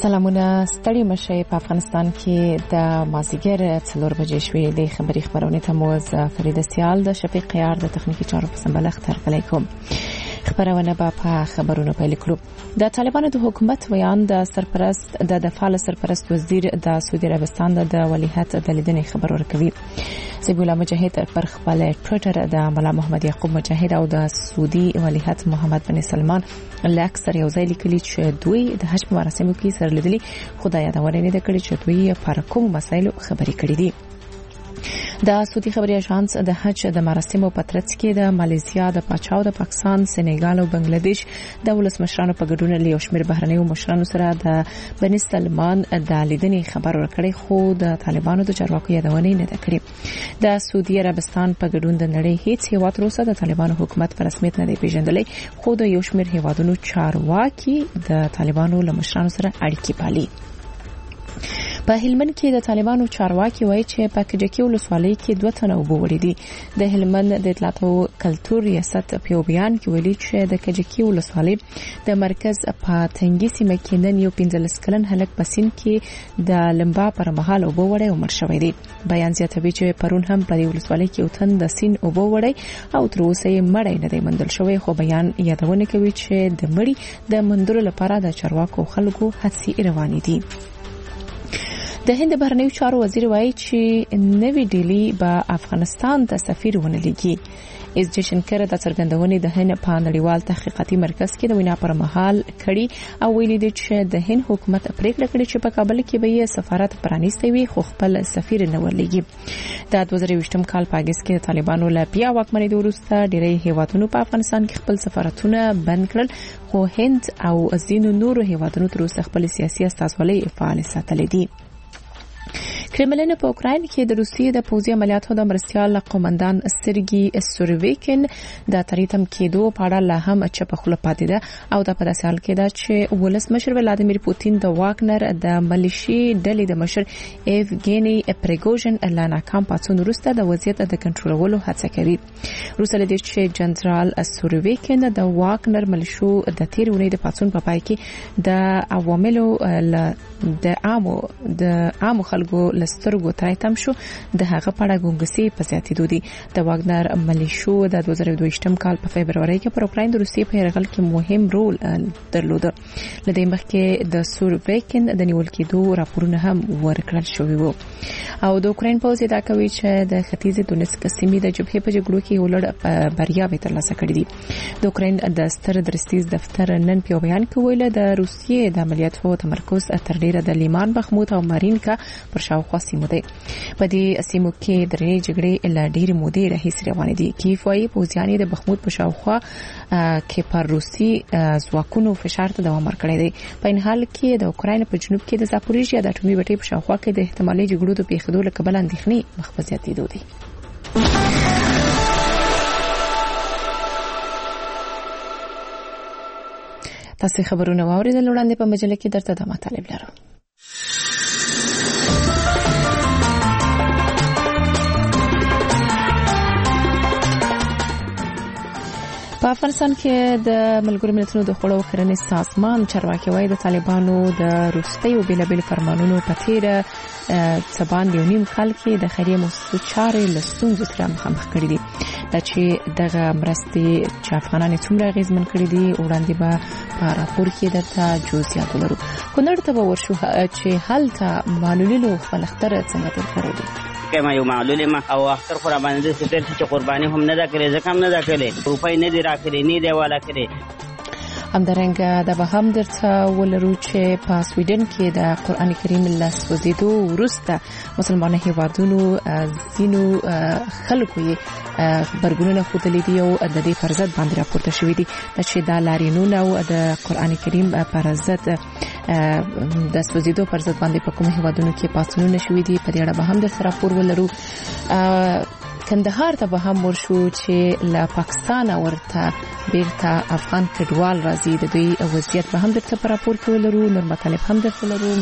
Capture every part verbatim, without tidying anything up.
سلامونه ستړي مشه په افغانستان کې د مازیګر څلور بجې شوې د خبري خبرونه ته موز فرید سیال د شفیق قیار د تخنیکی چارو په سمبلغ ترغلې کوم خبرونه په خبرونو پیل کړو د طالبانو د حکومت ویان د سرپرست د دفاع سرپرست وزیر د سعودي عربستان د ولیعهد د لیدنې خبر ورکوي سیب الله مجاهد پر خپل ټوئیټر د مولا محمد یعقوب مجاهد او د سعودي ولیعهد محمد بن سلمان لاکثر یو ځای لیکلي چې دوی د حج مراسمو کې سره لیدلي خدای یادونه نه کړې چې دوی پر کوم مسایلو خبرې کړې دي د سعودي خبري اژانس د حج د مراسمو په ترڅ کې د ماليزیا د پاچاو د پاکستان سنیګال او بنگلاديش د ولسمشرانو په ګډون له شمیر بهرنیو مشرانو سره د بن سلمان د لیدنې خبر ورکړي خو د طالبانو د چارواکو یادونه نه کړې د سعودي عربستان په ګډون د نړۍ هیڅ هیواد روسه د طالبانو حکومت په رسمیت نه دی پیژندلې خو د یو شمیر هیوادونو چارواکي د طالبانو له مشرانو سره اړیکې پالي په هلمند کې د طالبانو چارواکي وایي چې په کجکي ولسوالۍ کې دوه تنه وبوري دي د هلمند د اطلاعات او کلتور ریاست په بیان کې ویلي چې د کجکي ولسوالۍ د مرکز په تنګي سیمه کې نن یو پنځلس کلن هلک په سین کې د لمبا پر مهال وبوري او مړ شوی دی بیان زیاتوي چې پرون هم په ولسوالۍ کې یو تن د سین وبوري او تر اوسه یې مړی نه دی موندل شوی خو بیان یادونه کوي چې د مړي د مندلو لپاره د چارواکو خلکو هڅې روانې دي د هند بهرنیو چارو وزیر وایي چې نوی ډیلی به افغانستان ته سفیر ونه لګي اس جشنکر د څرګندونې د هند په نړیوال تحقیقاتي مرکز کې د وینا پر مهال کړي او ویلي دي چې د هند حکومت پریکړه کړې چې په کابل کې به یې سفارت پرانیستی وي خو خپل سفیر نه ورلګي د دوه زره یوولسم کال په اگست کې د طالبانو له بیا واکمنۍ د وروسته ډېری هیوادونو په افغانستان کې خپل سفارتونه بند کړل خو هند او ځینو نورو هیوادونو تر اوسه خپل سیاسي استازولۍ فعال ساتلې دي کرملین په اوکراین کې د روسیې د پوځي عملیاتو د مرستيال قومندان سرګي سورویکین د تریتم کېدو په اړه لا هم چپ خله پاتې ده او د په داسې حال کې ده چې ولسمشر ولادیمیر پوتین د واګنر د ملیشي ډلې د مشر ایفګینی پریګوژن اعلان کام پاتون وروسته د وضعیت د کنټرولولو هڅه کوي روسیه د چې جنرال سورویکین د واګنر ملیشو د تیر ونې د پاتون په پای کې د عواملو د عامو د عامو خلکو لسترګو تایتم شو د هغه پړه ګونګسي په زیاتېدو دي د واګنر ملیشو د دوه زره دوه کال په فبرवरी کې پر اوکراین د روسیې په یرغل کې مهم رول درلود لدې مخکې د سورویکین د نیول کېدو راپورونه هم ورکړل شوی وو او د اوکراین پوځ دا کوي چې د ختیځ دونسک سیمې د جبهې په جګړو کې ولړ بریا به ترلاسه کړې دي د اوکراین د ستر درستیز دفتر نن په بیان کې ویل د روسیې د عملیاتو تمرکز تر ډیره د لیمان بخموت او مارینکا پر شاوخوا سیمو دی په دې سیمو کې درې جګړې لا ډېر مودې راهیسې روانې دي کیف وايي پوځیان د بخموت په شاوخوا کې پر روسي ځواکونو فشار ته دوام ورکړی دی په ان حال کې د اوکراین په جنوب کې د زاپوریژیا د اټومي بټۍ په شاوخوا کې د احتمالي جګړو د پیښېدو له کبله اندېښنې مخ په زیاتېدو دي تاسو خبرونه واوریدل وړاندې په مجله کې درته د مطالب لرم په افغانستان کې د ملګرو ملتونو د خوړو کرنې سازمان چارواکي وايي د طالبانو د روسیې بیلابل فرمانونو په تیر سبان یو نیم کال کې د خیریه مؤسسو چارې له ستونزو سره مخامخ کړي دي دا چې دغه مرستې چې افغانان څومره اغیزمن کړي دي وړاندې به په راپور کې درته جزئیات ولرو کونړ ته به ورشو چې هلته معلولینو خپل اختر څنګه تیر کړی دي کما یو معلول ما او اختر خو را باندې ستر چې قرباني هم نه دا کړې ځکه هم نه دا کړې روپۍ نه دی راکړې نه دی والا کړې همدارنګه د به هم درته ولرو چې په سویډن کې د قران کریم له سوځېدو وروسته مسلمانانو هیوادونو زینو خلکو یې خبرګونونه خوتلې دي او د دې فرضت باندې راپورته شوې دي چې د لارینونو او د قران کریم فرضت د سوځېدو فرضت باندې په کوم هیوادونو کې پاتونونه شوې دي په دې اړه به هم درته راپور ولرو کندهار ته به هم ورشو چې له پاکستان ورته بیرته افغان کډوال راځي د دوی وضعیت به هم درته په راپور کې ولرو نور مطالب هم درته لرو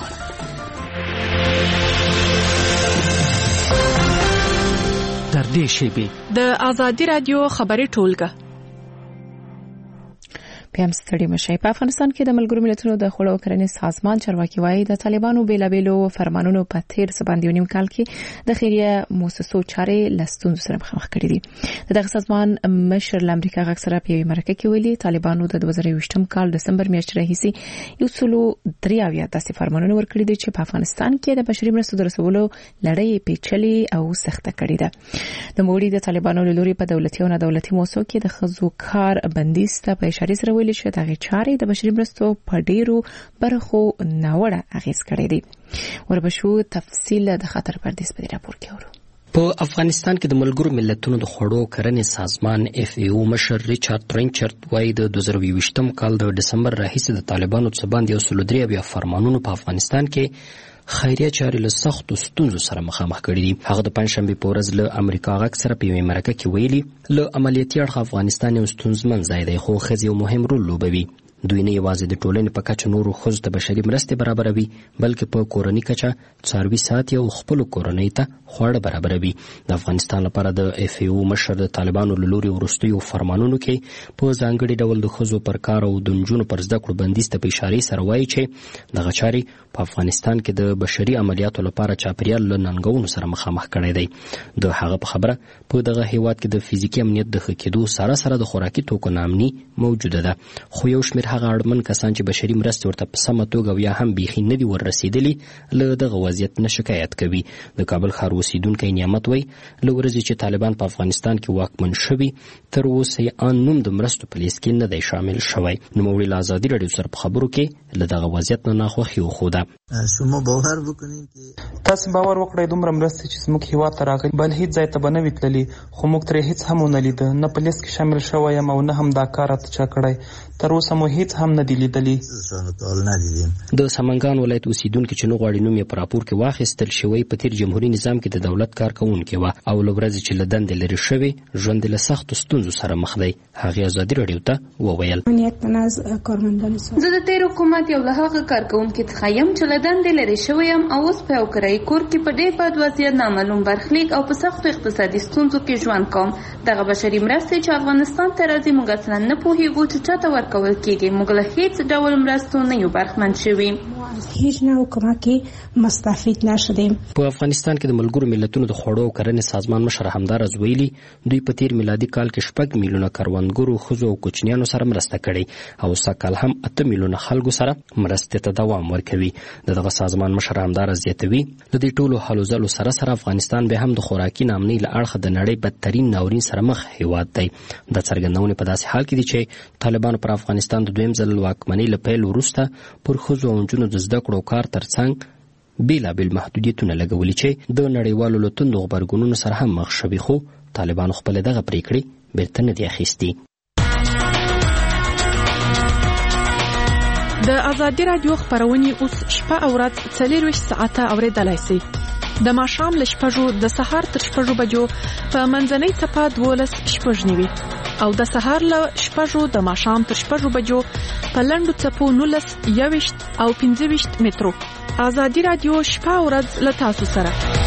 در دې شیبې د آزادي رادیو خبري ټولګه پم ستړي مشي. په افغانستان کې د ملګرو ملتونو د خوړو کرنې سازمان چارواکي وایي د طالبانو بیلابېلو فرمانونو په تیر څه باندې ونیم کال کې د خیریه مؤسسو چارې لستون سره مخامخ کړي دي. دغه سازمان مشر لامریکا غږ سره په مرکه کې ویلي طالبانو د دوه زره یوولسم کال دسمبر میاشتې راهیسې یو سلو درې اویا داسې فرمانونه ورکړي دي چې په افغانستان کې د بشري مرستو د رسولو لړۍ پیچلې او سخته کړې ده. د موړي د طالبانو له لوري په دولتي او نه دولتي موسسو کې د خزو کار بندیز ته په اشاره سره ویل شوی دغه چارې د بشري مرستو په ډیرو برخو ناوړه اغیز کړی دی. وربشو تفصیل د خطر پردیس په راپور کې اورو. په افغانستان کې د ملګرو ملتونو د خوړو کرنې سازمان اف ای او مشر ریچارډ ترینچرد وايي د دوه زره یوولسم کال د دسمبر راهیسې د طالبانو څخه باندې یو سل درې بیا فرمانونو په افغانستان کې خیریه چارې له سختو ستونزو سره مخامخ کړي دي. هغه د پنځشنبه په ورځ له امریکا غږ سره په یوه مرکه کې ویلي له عملیاتي اړخ افغانستان یو ستونزمن ځای دی خو ښځې یو مهم رول لوبوي. دوی نه یوازې د ټولنې په کچه نورو ښځو ته بشري مرستې برابروي بلکې په کورنۍ کچه څاروي ساتي او خپلو کورنۍ ته خواړه برابروي. د افغانستان لپاره د اف ای او مشر د طالبانو له لوري وروستیو فرمانونو کې په ځانګړي ډول د ښځو پر کار او د نجونو پر زده کړو بندیز ته په اشارې سره وایي چې دغه چارې په افغانستان کې د بشري عملیاتو لپاره چاپیریال له ننګونو سره مخامخ کړی دی. د هغه په خبره په دغه هیواد کې د فزیکي امنیت د ښه کېدو سره سره د خوراکي توکو ناامني موجوده ده خو یو شمېر هغه اړمن کسان چې بشري مرستې ورته په سمه توګه یا هم بیخي نه دي وررسېدلي له دغه وضعیت نه شکایت کوي. د کابل ښار اوسیدونکی نعمت وایي له ورځې چې طالبان په افغانستان کې واکمن شوي تر اوسه یې ان نوم د مرستو په لیست کې نه دی شامل شوی. نوموړي له ازادي راډیو سره په خبرو کې له دغه وضعیت نه ناخوښي وښوده. تاسو باور وکړئ دومره مرستې چې زموږ هیواد ته راغلي بل هیڅ ځای ته به نه وي تللي خو موږ ترې هیڅ هم ونه لیده نه په لیست کې شامل شوی یم او نه هم دا کار راته چا کړی. تر اوسه مو هیڅ هم نه دی لیدلی. د سمنګان ولایت اوسیدونکي چې نه غواړي نوم یې په راپور کې واخیستل شوی په تیر جمهوریت نظام کې د دولت کارکوونکې وه او له ورځې چې له دندې لرې شوې ژوند له سختو ستونزو سره مخ دی. هغې ازادي راډیو ته وویل زه د تیر حکومت یو له هغه کارکوونکي څخه یم چې له دندې لرې شوی یم او اوس په یو کرایي کور کې په ډېر بد وضعیت نامعلوم برخلیک او په سختو اقتصادي ستونزو کې ژوند کوم. دغه بشري مرستې چې افغانستان ته راځي موږ اصلا نه پوهېږو چې چا ته ورکول کېږي. موږ له هیڅ ډول مرستو نه یو برخمن شوي. هیڅ نه کمکي مستفید نشدیم. په افغانستان کې د ملګرو ملتونو د خوړو او کرنې سازمان مشر همدارز ویلي دوی په تیر میلادي کال کې شپږ میلیونه کروندګرو ښځو او کوچنیانو سره مرسته کړې او سږ کال هم اته میلیونه خلکو سره مرستې ته دوام ورکوي. دغه سازمان مشر همدارز زیاتوي د دې ټولو هلو ځلو سره سره افغانستان به هم د خوراکي ناامنۍ له اړخه د نړۍ بدترین ناورین سره مخ هیواد دی. د څرګندونې په داسې حال کې دي چې طالبانو پر افغانستان د دویم ځل واکمنۍ له پیل وروسته پر ښځو او نجونو د زده کړو کار ترڅنګ بیلابیل محدودیتونه لګولي چې د نړیوالو له توندو غبرګونونو سره هم مخ شوي خو طالبانو خپلې دغه پریکړې بیرته نه دي اخیستي. د ازادي راډیو خپرونې اوس شپه او ورځ څلورویشت ساعته اورېدلای شئ. د ماښام له شپږو د سهار تر شپږو بجو په منځنۍ څپه دولس شپږ نوي او د سهار له شپږو د ماښام تر شپږو بجو په لنډو څپو نولس یوویشت او پنځه ویشت مترو. ازادي راډیو شپه او ورځ له تاسو سره.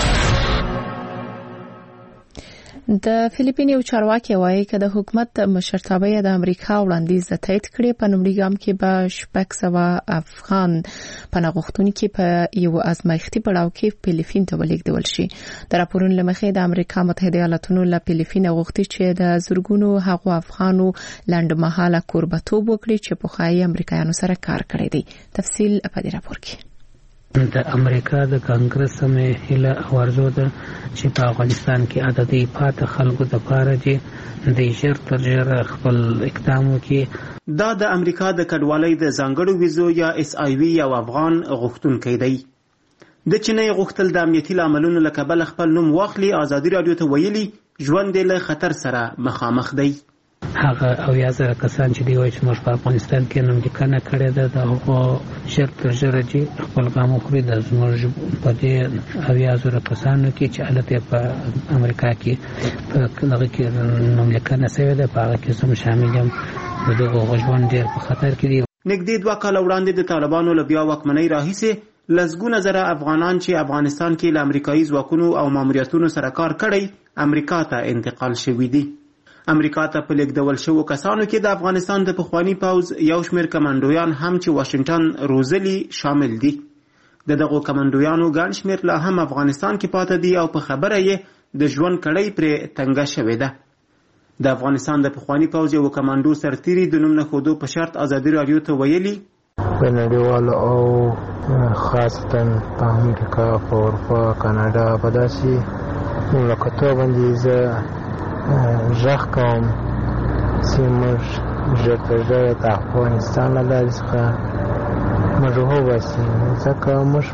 د فلیپین یو چارواکي وایي چې د حکومت مشرتابه د امریکا وړاندیز تایید کړي په لومړي ګام کې به شپږ سوه افغان پناه غوښتونکي په یو ازمایښتي پړاو کې فلیپین ته ولېږدول شي. د راپورونو له مخې د امریکا متحده ایالاتونو له فلیپین غوښتي چې د زرګونو هغو افغانو لنډمهاله کوربتوب وکړي چې پخواني امریکایانو سره کار کړی دی. تفصیل په دې راپور کې. د امریکا د کانګرس مې هیله او ارزو ده چې په افغانستان کې عددي پاتې خلکو د پاره چې د ژر تر ژره خپل اقدام وکړي. دا د امریکا د کډوالۍ د ځانګړو ویزو یا اس آی وی یو افغان غوښتونکی دی. د چینای غوښتل د امنیتي لاملونو له کبله خپل نوم واخلي. ازادي راډیو ته ویلي ژوند یې له خطر سره مخامخ دی. هغه اویا زره کسان چې دی وایي چې موږ په افغانستان کې نوم لیکنه کړې ده د هغو ژر تر ژره چې خپل ګام وخوري. د زموږ په دې اویا زره کسانو کې چې هلته په امریکا کې په دغه کې نوم لیکنه شوې ده په هغه کې زه شامل یم. د دغو ژوند ډېر په خطر کې دی. نږدې دوه کاله وړاندې د طالبانو له بیا واکمنۍ راهیسې لسګونه زره افغانان چې افغانستان کې له امریکایي ځواکونو او ماموریتونو سره کار کړی امریکا ته انتقال شوي دي. امریکا ته په لیږدول شوو کسانو کې د افغانستان د پخواني پوځ یو شمېر کمانډویان هم چې واشنګټن روزلي شامل دي. د دغو کمانډویانو ګڼ شمېر لا هم افغانستان کې پاتې دي او په خبره یې د ژوند کړۍ پرې تنګه شوې ده. د افغانستان د پخواني پوځ یو کمانډو سرتیري د نوم نه ښودو په شرط ازادي راډیو ته ویلي په نړیوالو او خاصتا په امریکا، په اروپا، کاناډا په داسې مملکتو باندې زه غږ کوم چې موږ ژر تر ژره د افغانستان له لارې څخه موږ وباسي، ځکه موږ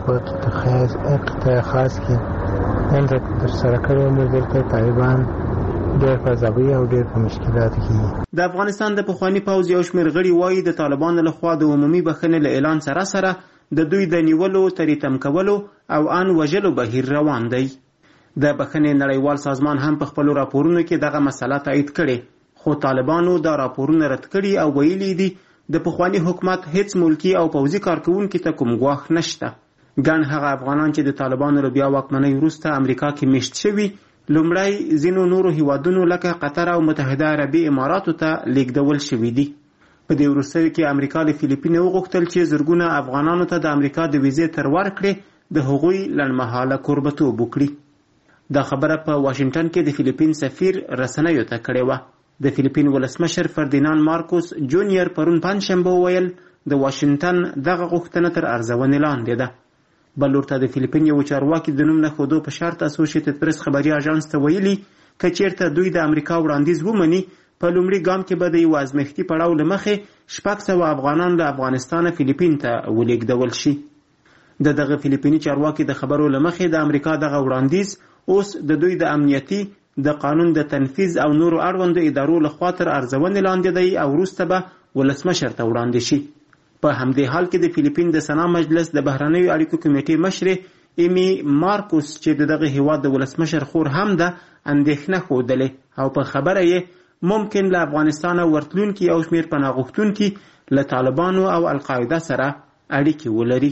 په خاص کې دلته ترسره کړی موږ دلته طالبان ډېر په ځابۍ او ډېر په مشکلاتو کې. د افغانستان د پخواني پوځ یو شمېر غړي وایي د طالبانو لخوا د عمومي بخښنې له اعلان سره سره د دوی د نیولو، تریتم کولو او ان وژلو بهیر روان دی. د بخښنې نړیوال سازمان هم په خپلو راپورونو کې دغه مسله تایید کړې، خو طالبانو دا راپورونه رد کړي او ویلي دي د پخواني حکومت هیڅ ملکي او پوځي کارکوونکي ته کوم ګواښ نشته. ګڼ هغه افغانان چې د طالبانو له بیا واکمنۍ وروسته امریکا کې میشت شوي لومړی ځینو نورو هیوادونو لکه قطر او متحده عربي اماراتو ته لیږدول شوي دي. په دې وروستیو کې امریکا له فیلیپین وغوښتل چې زرګونه افغانانو ته د امریکا د ویزې تر ورکړې د هغوی لنډمهاله کوربتوب وکړي. دا خبره په واشنګټن کې د فیلیپین سفیر رسنیو ته کړې وه. د فیلیپین ولسمشر فردیناند مارکوس جونیور پرون پنجشنبه وویل د واشنګټن دغه غوښتنه تر ارزونې لاندې ده. بل ورته د فیلیپین یو چارواکي د نوم نه ښودو په شرط اسوسییټډ پریس خبري اژانس ته ویلي که چیرته دوی د امریکا وړاندیز ومني په لومړي ګام کې به د یو ازمایښتي پړاو له مخې شپږ سوه افغانان له افغانستانه فیلیپین ته ولېږدول شي. د دغه فیلیپیني چارواکي د خبرو له مخې د امریکا دغه وړاندیز اوس د دوی د امنیتي، د قانون د تنفیذ او نورو اړوندو ادارو لخوا تر ارزونې لاندې دی او وروسته به ولسمشر ته وړاندې شي. په همدې حال کې د فیلیپین د سنا مجلس د بهرنیو اړیکو کمیټې مشرې ایمي مارکوس چې د دغه هیواد د ولسمشر خور هم ده اندېښنه ښودلې او په خبره یې ممکن له افغانستانه ورتلونکي یو شمېر پناه غوښتونکي له طالبانو او القاعده سره اړیکې ولري.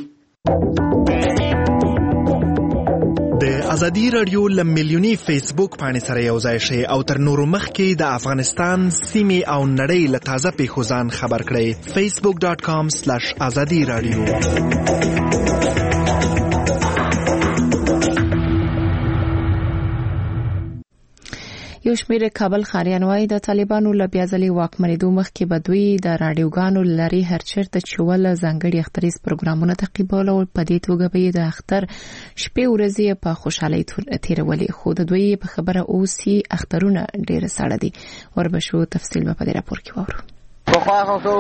د ازادي رادیو ل میلیوني فیسبوک پاڼې سره یو ځای شئ او تر نورو مخکې د افغانستان سیمې او نړۍ له تازه پیښو ځان خبر کړئ. فیسبوک ډاټ کام سلیش ازادي رادیو. یو شمېر کابل ښاریان وایي د طالبانو له بیا ځلې واکمنېدو مخکې به دوی د راډیوګانو له لارې هر چېرته چې وله ځانګړي اختریز پروګرامونه تعقیبول او په دې توګه به یې د اختر شپې ورځې په خوشحالۍ تېرولې، خو د دوی په خبره اوس یې اخترونه ډېره ساړه دي. وربشو تفصیل به په دې راپور کې واورو. پخوا خو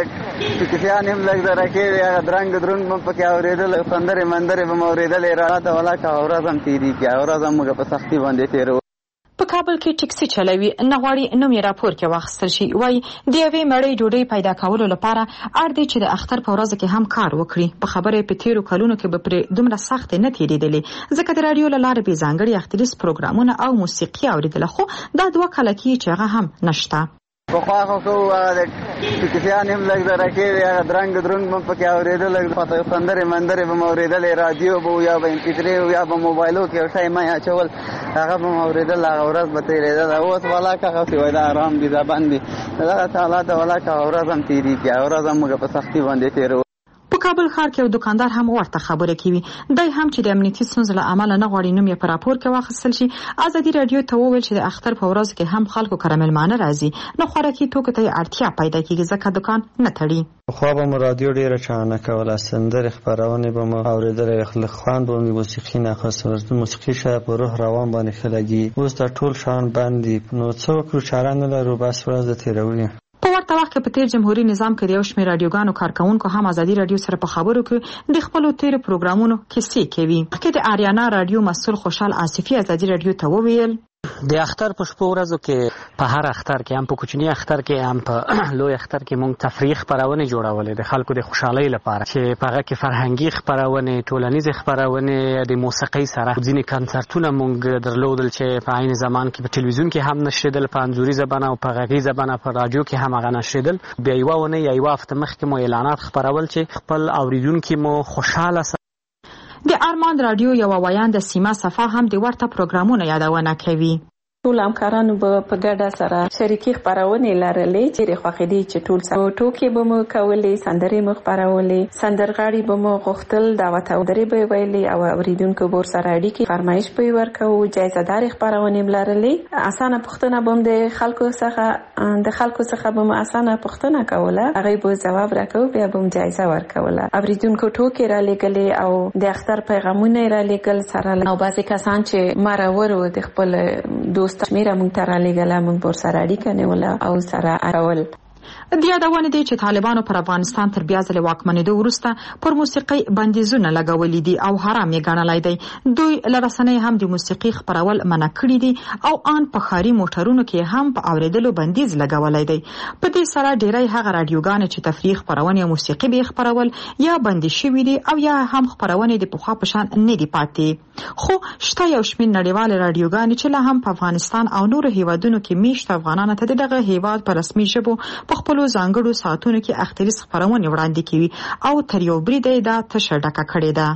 د ټکسیان هم لږ د راکې هغه درنګ درون به پکې اورېدل، سندرې مندرې به مې اورېدلې، راته ولاکه ورځ هم تېرېږي، ورځ هم موږ په سختي باندې تېروو. په کابل کې ټکسي چلوي نه غواړي نوم یې راپور کې واخیستل شي. وایي د یوې مړۍ ډوډۍ پیدا کولو لپاره اړ دی چې د اختر په ورځ کې هم کار وکړي. په خبره په تیرو کلونو کې به پرې دومره سخت نه تېرېدلې ځکه د راډیو له لارې بې ځانګړي اختریز پروګرامونه او موسیقي اورېدله، خو دا دوه کاله کېږي چې هغه هم نشته. پخوا خو د ټکسیان هم لږ د راکې هغه درنګ درون به پکې اورېدل، سندرې مندرې به مې اورېدلې، راډیو به یا به ایم پي ترې یا به موبایلو کې یو شی مې اچول هغه به مې اورېدل، هغه ورځ به تېرېدله. اوس ولاکه هغسې وایي دا ارام دي، دا بند دي، دغه تعالی ته ولاکه ورځ هم تېرېږي، ورځ هم موږ په سختي باندې تېروو. په کابل ښار کې یو دکاندار هم ورته خبره کوي. دی هم چې د امنیتي ستونزو له امله نه غواړي نوم یې په راپور کې واخیستل شي، ازادي راډیو ته وویل چې د اختر په ورځ کې هم خلکو کره مېلمانه راځي، نو خوراکي توکو ته یې اړتیا پیدا کېږي ځکه دکان نه تړي. پخوا به مو راډیو ډېره چالانه کوله، سندرې خپرونې به مو اورېدلې، خوند به مې موسیقي نه اخیست، موسیقي شاید په روح روان باندې ښه لګي. اوس دا ټول شیان بند دي، نو څه وکړو، چاره نه لرو، بس ورځ د تېروي. په ورته وخت کې په تیر جمهوریت نظام کې د یو شمېر راډیوګانو کارکونکو هم ازادي راډیو سره په خبرو کې د خپلو تیرو پروګرامونو کیسې کوي. مخکې د آریانا راډیو مسؤل خوشحال آصفي ازادي راډیو ته وویل د اختر په شپو ورځو کې په هر اختر کې هم په کوچني اختر کې هم په لوی اختر کې مونږ تفریح خبرونه جوړولې د خلکو د خوشحالۍ لپاره چې په هغه کې فرهنګي خبرونه، ټولنیز خبرونه، د موسیقۍ سره ځینې کنسرتونه مونږ درلودل چې په عین زمان کې په ټلویزیون کې هم نشریدل، په انځوري زبانه او په غږی زبانه په رادیو کې هم هغه نشریدل. بیا یوه ونه یا یوه هفته مخکې مو اعلانات خبرول چې خپل اوریدونکي مو خوشحاله. د ارمان راډیو یو وایان د سیما صفا هم د ورته پروګرامونو یادونه کوي. ټول همکارانو به په ګډه سره شریکي خپرونې لرلې چې خوښې دي چې ټول سره ټوکې به مو کولې، سندرې مو خپرولې، سندرغاړي به مو غوښتل دعوت او درې به ویلې او اوریدونکو به سره اړیکې فرمایش به ورکوو. جایزه دار خپرونې لرلې. اسانه پوښتنه به د خلکو څخه د خلکو څخه به مو اسانه پوښتنه کوله، هغه به جواب راکوي، بیا به جایزه ورکوله. اوریدونکو ټوکې را لګلې او د اختر پیغامونه را لګل سره او بعضی کسان چې مرور و د خپل دوست میرا مونږ ته را لېږله، مونږ به ورسره اړیکه نیوله او سره اړول. د یادونه دي چې طالبانو پر افغانستان تر بیا ځلې واکمنېدو وروسته پر موسیقۍ بندیزونه لګولي دي او حرام یې ګڼلی دی. دوی له رسنۍ هم د موسیقي خپرول منع کړي دي او آن په ښاري موټرونو کې هم په اورېدلو بندیز لګولی دی. په دې سره ډېری هغه راډیوګانې چې تفریح خپرونې او موسیقي به خپرول یا بندي شوي دي او یا هم خپرونې د پخوا په شان نه دي پاتې. خو شته یو شمېر نړیوالې راډیوګانې چې لا هم په افغانستان او نورو هیوادونو کې میشت افغانانو ته دغه هیواد په رسمي ژبو په خپلو ځانګړو ساعتونو کې اختریز خپرونې وړاندې کوي او تر یو بریده یې دا تشه ډکه کړې ده.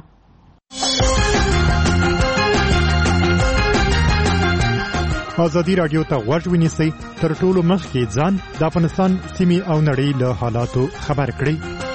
ازادي راډیو ته غوږ ونیسئ، تر ټولو مخکې ځان د افغانستان سیمې او نړۍ له حالاتو خبر کړئ.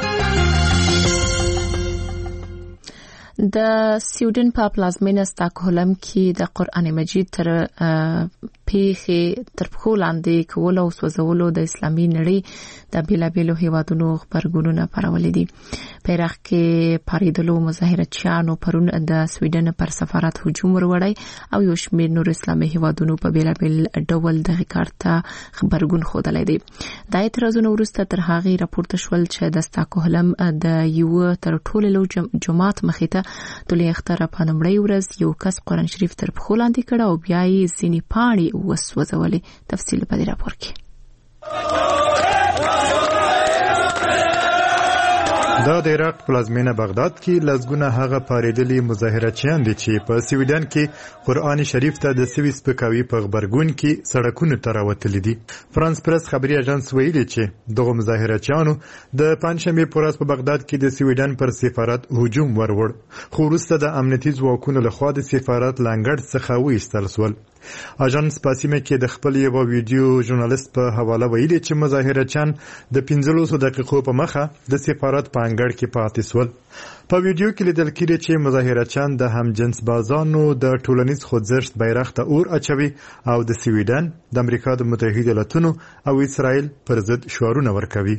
د سویډن په پلازمینه ستاکهولم کې د قرآن مجید تر پیښې تر پښو لاندې کول او سوځولو د اسلامي نړۍ د بیلابیلو هیوادونو خبرګونونه پرولې دي. په عراق کې پاریدلو مظاهرچیانو پرون د سویډن پر سفارت هجوم وروړی او یو شمېر نور اسلامي هیوادونو په بیلابیل ډول دغه کارته خبرګون ښودلی دی. د اعتراضونو وروسته تر هغې راپورته شول چې د ستاکهولم د یو تر ټولو لوی جماعت مخې ته د لوی اختر په لومړۍ ورځ یو کس قرآن شریف تر پښو لاندې کړ او بیا یې ځینې پاڼې وسوځولې. تفصیل په دې راپور کې. دا د عراق پلازمینه بغداد کې لسګونه هغه پاریدلي مظاهرچیان دي چې په سویډن کې قرآن شریف ته د سوي سپکاوي په غبرګون کې سړکونو ته راوتلي دي. فرانس پرس خبري اژانس ویلي چې دغه مظاهرچیانو د پنځشنبې په ورځ په بغداد کې د سویډن پر سفارت هجوم وروړ، خو وروسته د امنیتي ځواکونو لخوا د سفارت لنګر څخه وایستل شول. اژانس په سیمه کې د خپل یو ویډیو ژورنالیست په حواله ویلي چې مظاهرچیان د پنځلسو دقیقو په مخه د سفارت په انګړ کې پاتې شول. په ویډیو کې لیدل کېږي چې مظاهرچیان د همجنس بازانو د ټولنیز خوځښت بیرغ ته اور اچوي او د سویډن، د امریکا د متحده ایالاتونو او اسرائیل پر ضد شعارونه ورکوي.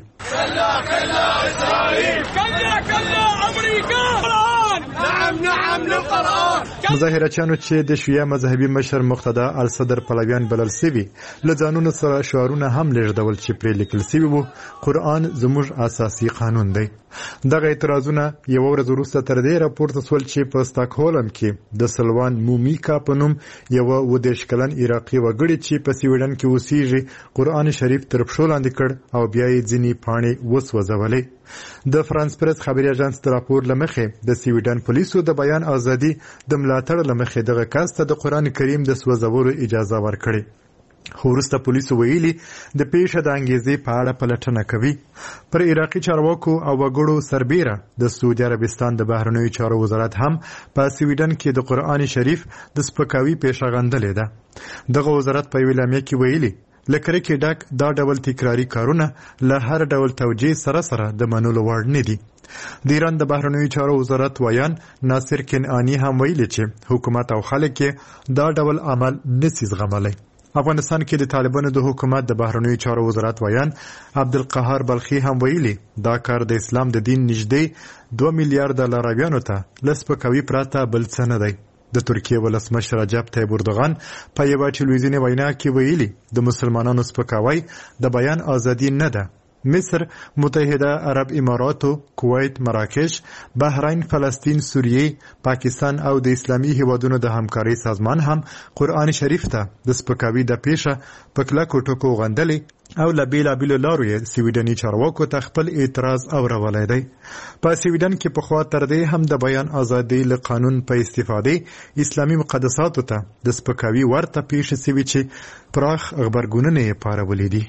مظاهرچیانو چې د شیعه مذهبي مشر مقتدا الصدر پلویان بلل سوي له ځانونو سره شعارونه هم لېږدول چې پرې لیکل سوي وو: قرآن زموږ اساسي قانون دی. دغه اعتراضونه یو ورځ وروسته تر دې راپورته شول چې په ستاکهولم کې د سلوان مومیکا په نوم یو اووه دېرش کلن عراقي وګړي چې په سویډن کې اوسیږي قرآن شریف تر پښو لاندې کړ او بیا یې ځینې پاڼې وسوځولې. د فرانس پرس خبري اژانس د راپور لمخې د سویډن پولیسو د بیان ازادي د ملاتړ لمخې دغه کس ته د قرآن کریم د سوځولو اجازه ورکړې. خو وروسته پولیسو ویلي د پیښه د انګیزې په اړه پلټنه کوي. پر عراقي چارواکو او وګړو سربیره د سعودي عربستان د بهرنیو چارو وزارت هم په سویډن کې د قرآن شریف د سپکاوي پیښه غندلې ده. دغه وزارت په یوه اعلامیه کې ویلي لکه کې ډک دا ډول تکراری کارونه له هر ډول توجیه سره سره د منلو وړ نه دي. د ایران د بهرنیو چارو وزارت ویان ناصر کنعانی هم ویلي چې حکومت او خلک دا ډول عمل نسی زغملی. افغانستان کې د طالبانو د حکومت د بهرنیو چارو وزارت ویان عبدالقهار بلخي هم ویلي دا کار د اسلام د دین نږدې دوه میلیارډ لارویانو ته له سپکاوي پرته بل څه نه دی. د ترکیې ولسمشر رجب طیب اردوغان په یوه ټلویزیوني وینا کې ویلي د مسلمانانو سپکاوی د بیان ازادي نه ده. مصر، متحده عرب اماراتو، کویت، مراکش، بحرین، فلسطین، سوریه، پاکستان او د اسلامي هیوادونو د همکارۍ سازمان هم قرآن شریف ته د سپکاوي د پیښه په کلکو ټکو غندلې او له بیلابیلو لارو یې سویډني چارواکو ته خپل اعتراض اورولی دی. په سویډن کې پخوا تر دې هم د بیان ازادۍ له قانون په استفادې اسلامي مقدساتو ته د سپکاوي ورته پیښې سوي چې پراخ غبرګونونه یې پارولي دي.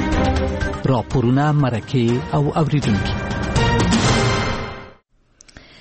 راپورونه، مرکې او اوریدونکي.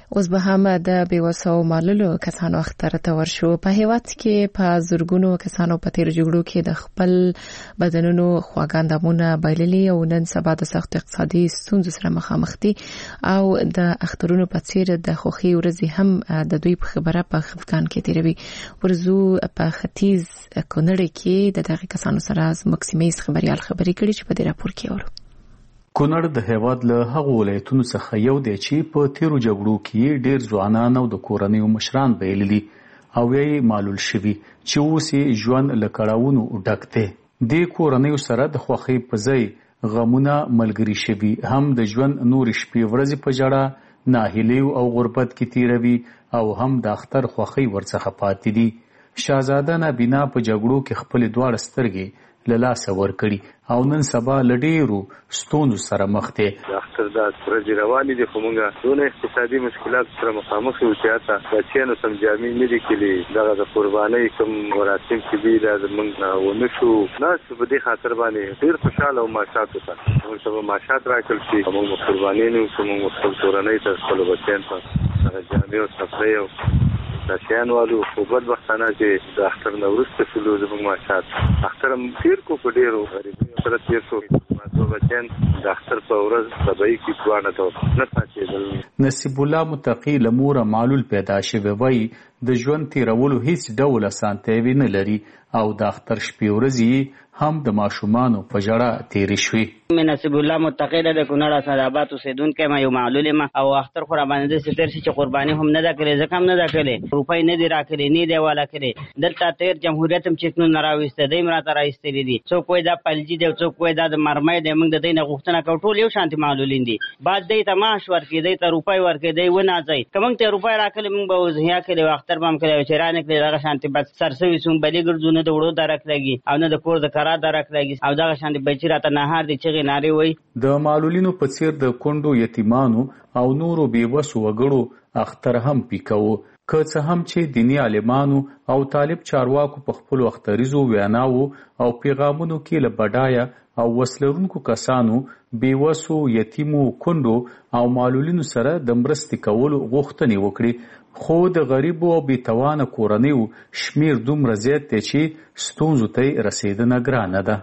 اوس به هم د بیوسو مالولو کسانو اختر ته ورشو. په هیواد کې په زورګونو کسانو په تیر جګړو کې د خپل بدنونو خواګاندامونه بایللي او نن سبا د سخت اقتصادي ستونزو سره مخامخ دي او د اخترونو په څیر د خوخي ورځې هم د دوی په خبره په خفقان کې تیروي. ورزو په ختیځ کونړ کې د دغه کسانو سره مکسیمیز خبريال خبري کړي چې په دې راپور کې اورو. کونړ د هیواد له هغو ولایتونو څخه یو دی چې په تیرو جګړو کې ډېر ځوانان او د کورنیو مشران بایللي او یې معلول شوي چې اوس یې ژوند له کړاوونو ډک دی. دې کورنیو سره د خوښۍ په ځای غمونه ملګري شوي، هم د ژوند نورې شپې ورځې په ژړا، ناهیلۍ او غربت کې تیروي او هم د اختر خوښۍ ورڅخه پاتې دي. شهزاده نابینا په جګړو کې خپلې دواړه سترګې له لاسه ورکړي او نن سبا له ډېرو ستونزو سره مخ دی. د اختر دا ورځې روانې دي خو موږ دونه اقتصادي مشکلات سره مخامخ یو چې حتی بچیانو سم جامې نه دي کړي. دغه د قربانۍ کوم مراسم چې دي دا زموږ ونه شو. ناست په دې خاطر باندې ډېر خوشحاله او ماشات وکړه. موږ ته به ماشات راکړل شي او موږ قربانۍ نه وکړو. موږ خپل کورنۍ ته خپلو بچیانو ته هغه جامې او څپلۍ او داسیان والو خو بدبختانه چې د اختر نه وروسته شولو زموږ ماشات اختر هم تېر کو په ډېرو غریبیو سره تېر شو. زما دوه بچیان د اختر په ورځ طبعي کې دواړه ته نه پاتېدل. نصیب الله متقي له موره معلول پیدا شوی وایي د ژوند تېرولو هیڅ ډول اسانتیاوې نه لري او د اختر شپې ورځې هم د ماشومانو په ژړا تېرې شوې. مې نصیب الله متقي د کونړ اسداباد اوسېدونکی ما یو معلول یم او اختر خو راباندې داسې تېر شي چې قرباني هم نه ده کړې، ځکه هم نه ده کړې، روپۍ نه دي راکړې، نه دی والا کړې. دلته تېر جمهوریت هم چکنونه راویسته، دوی هم راته راایستلي دي. څوک وایي دا پلجي دی او څوک وایي دا د مرمۍ دی. موږ د دوی نه غوښتنه کوو ټول یو شانتې معلولین دي. بعد دوی ته معاش ورکړي، دوی ته روپۍ ورکړي، دوی ونازوي. که موږ ته روپۍ راکړې موږ به وضحیه کړې وو، اختر به هم کړی وو چې رانه کړې دغه شانتې بس سرسوي سو بلې ګرځو، نه د وړو درک لګي او نه د کور د کرا درک لګي او دغه شانتې بچي راته نهار دي چغې نارې وایي. د معلولینو په څیر د کونډو یتیمانو او نورو بېوسو وګړو اختر هم پیکوو. که څه هم چې دیني عالمانو او طالب چارواکو په خپلو اختریزو ویناوو او پیغامونو کې له بډایه او وسلرونکو کسانو بېوسو یتیمو کونډو او معلولینو سره د مرستې کولو غوښتنې وکړي، خو د غریبو او بېتوانه کورنیو شمیر دومره زیات دی چې ستونزو ته یې رسېدنه ګرانه ده.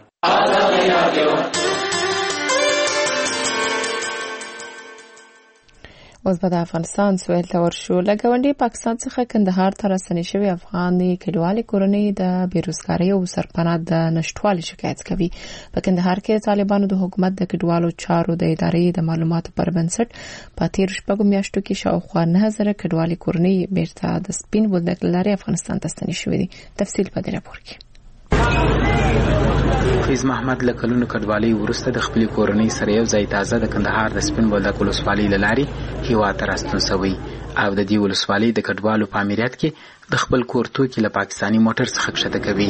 اوس به د افغانستان سویل ته ورشو. له ګاونډي پاکستان څخه کندهار ته راستنې شوې افغاني کډوالې کورنۍ د بېروزګارۍ او سرپناه د نشټوالي شکایت کوي. په کندهار کې طالبانو د حکومت د کډوالو چارو د ادارې د معلوماتو پر بنسټ په تیر شپږو میاشتو کې شاوخوا نه زره کډوالې کورنۍ بیرته د سپین بولدک له لارې افغانستان ته ستنې شوې دي. تفصیل په دې راپور کې. فیض محمد له کلونو کډوالۍ وروسته د خپلې کورنۍ سره یو ځای تازه د کندهار د سپین بولدک ولسوالۍ له لارې هیواد ته راستون شوی او د دې ولسوالۍ د کډوالو په امریت کې د خپل کور توکي له پاکستاني موټر څخه کښته کوي.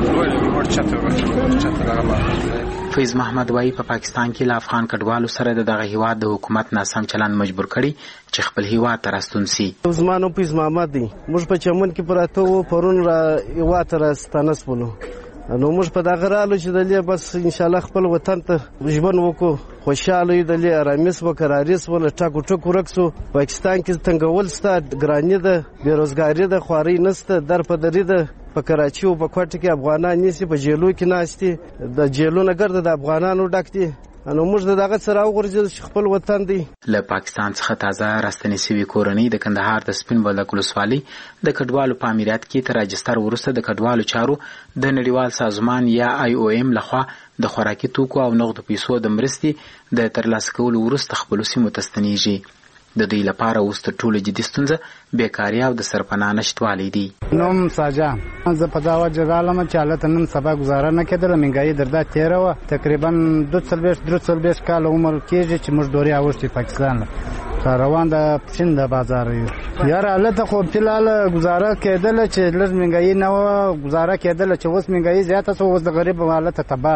فیض محمد وایي په پاکستان کې له افغان کډوالو سره د دغه هیواد د حکومت ناسم چلند مجبور کړي چې خپل هیواد ته راستون سي. زما نوم فیض محمد دی. موږ په چمن کې پراته وو، پرون را هیواد ته راستانه شولو. نو موږ په دغه رالو چې د لې بس ان شاء الله خپل وطن ته ژوند وکړو، خوشاله یو د لې آرامیس وکړاریس ول ټاکو ټکو رکسو. پاکستان کې څنګه ولستا ګرانی ده، بیروزګاری ده، خواري نسته، در په دری ده. په کراچي او په کوټه کې افغانان نيسي، په جیلو کې ناشتي، د جیلو نه ګرځي د افغانانو ډک دي. نو موږ دغه سره وګورځو چې خپل وطن دی. له پاکستان څخه تازه راستنې شوې کورنۍ د کندهار د سپین بولدک ولسوالۍ د کډوالو په امریت کې تر راجستر وروسته د کډوالو چارو د نړیوال سازمان یا آی او ایم لخوا د خوراکي توکو او نغدو پیسو د مرستې د ترلاسه کولو وروسته خپلو سیمو ته ستنېږي. د دوی لپاره اوس تر ټولو جدي ستونزه بیکاري او د سرپناه نشتوالی دی. نوم ساجان زه په دا وجه رالم چې هلته نن سبا ګزاره نه کېدله، مهنګایي در دا تېره وه. تقریبا دوه څلوېښت درې څلوېښت کاله عمر کېږي چې موږ ډورې اوښتې پاکستان له روان د پښین د بازار یو. یاره هلته خو فلحال ګزاره کېدله چې لږ مهنګایي نه وه، ګزاره کېدله چې اوس مهنګایي زیاته شوه، اوس د غریب هلته تباه دی.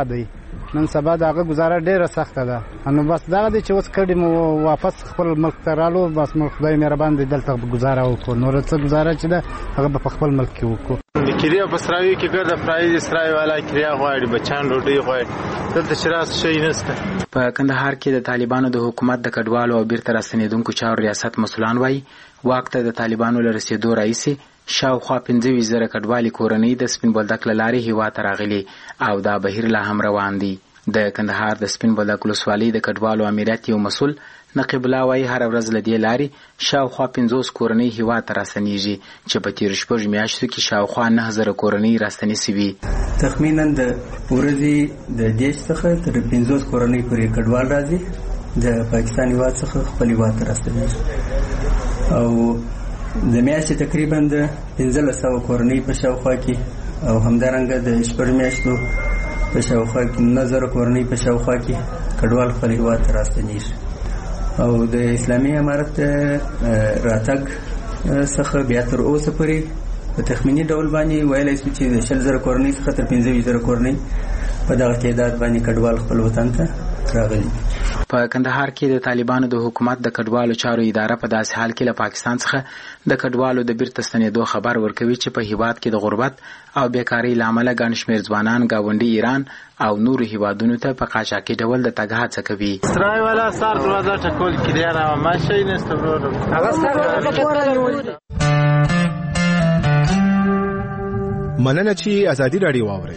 نن سبا دغه گزاره ډیره سخته ده. نو بس دغه دی چې اوس کډی مو واپس خپل ملک ته رالو، بس مو خدای مهربان دی دلته گزاره وکړو. نور څه گزاره چې ده هغه په خپل ملک کې وکړو. د کریا په سراوي کې ګرځه پرای اسرائیل والا کریا غواړي بچان ډوډۍ غواړي، دلته شراس شي نشته. په کندهار کې د طالبانو د حکومت د کډوالو او بیرته راستنیدونکو چارو ریاست مسولان وایي واک ته د طالبانو له رسیدو راهیسې شاوخوا پنځه ویشت زره کډوالي کورنۍ د سپین بولدک له لارې هیواد ته راغلي او دا بهیر لا هم روان دی. د کندهار د سپین بولدک ولسوالۍ د کډوالو امریت یو مسؤل نقیب الله وایي هر ورځ له دې لارې شاوخوا پنځوس کورنۍ هیواد ته راستنیږي چې په تېرو شپږو میاشتو کې شاوخوا نهه زره کورنۍ راستنې سوي. تخمینا د ورځې د دېرش څخه تر پنځوس کورنۍ پورې کډوال راځي د پاکستان هیواد څخه خپل هیواد ته راستنیږي او د میاشتې تقریبا د پنځلس سوه کورنۍ په شاوخوا کې او همدارنګه د شپږ میاشتو په شاوخوا کې نهه زره کورنۍ په شاوخوا کې کډوال خپل هیواد ته راستنیږي او د اسلامي امارت راتګ څخه بیا تر اوسه پورې په تخمینی ډول باندې ویلی شو چې د شل زره کورنۍ څخه تر پنځه ویشت زره کورنۍ په دغه تعداد باندې کډوال خپل وطن ته راغلي. په کندهار کې د طالبانو د حکومت د کډوالو چارو اداره په داسې حال کې له پاکستان څخه د کډوالو د بیرته ستنېدو خبر ورکوي چې په هیواد کې د غربت او بیکارۍ له امله ګڼ شمېر ځوانان ګاونډي ایران او نورو هیوادونو ته په قاچاقي ډول د تګ هڅه کوي. اسرائیل والا سار دروازه ټکول کړي را ما شي نشته ورو مننه چې ازادي راډیو واوري.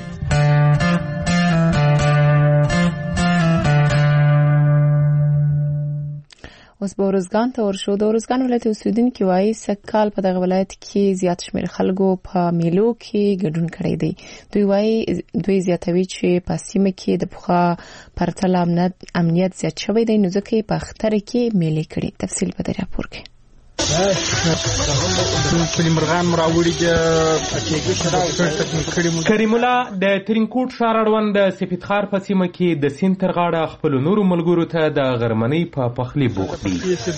اوس به ارزګان ته ورشو. د ارزګان ولایت اوسیدونکي وایي سږکال په دغه ولایت کې زیات شمېر خلکو په میلو کې ګډون کړی دی. دوی وایي دوی زیاتوي چې په سیمه کې د پخوا پرتله امنیت زیات شوی دی نو ځکه یې په اختر کې میلې کړي. تفصیل په دې راپور کې. کریم الله د ترینکوټ ښار اړوند د سپیدخار په سیمه کې د سیند تر غاړه خپلو نورو ملګرو ته د غرمنۍ په پخلي بوخت دي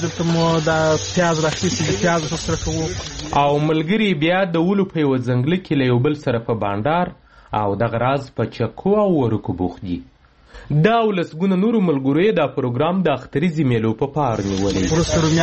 او ملګري بیا د ولو په یوه ځنګله کې له یو بل سره په بانډار او دغه راز په چکو او ورکو بوخت دي. دا ولسګونه نورو ملګرو یې دا پروګرام د اختریزي میلو په پار نیولی. د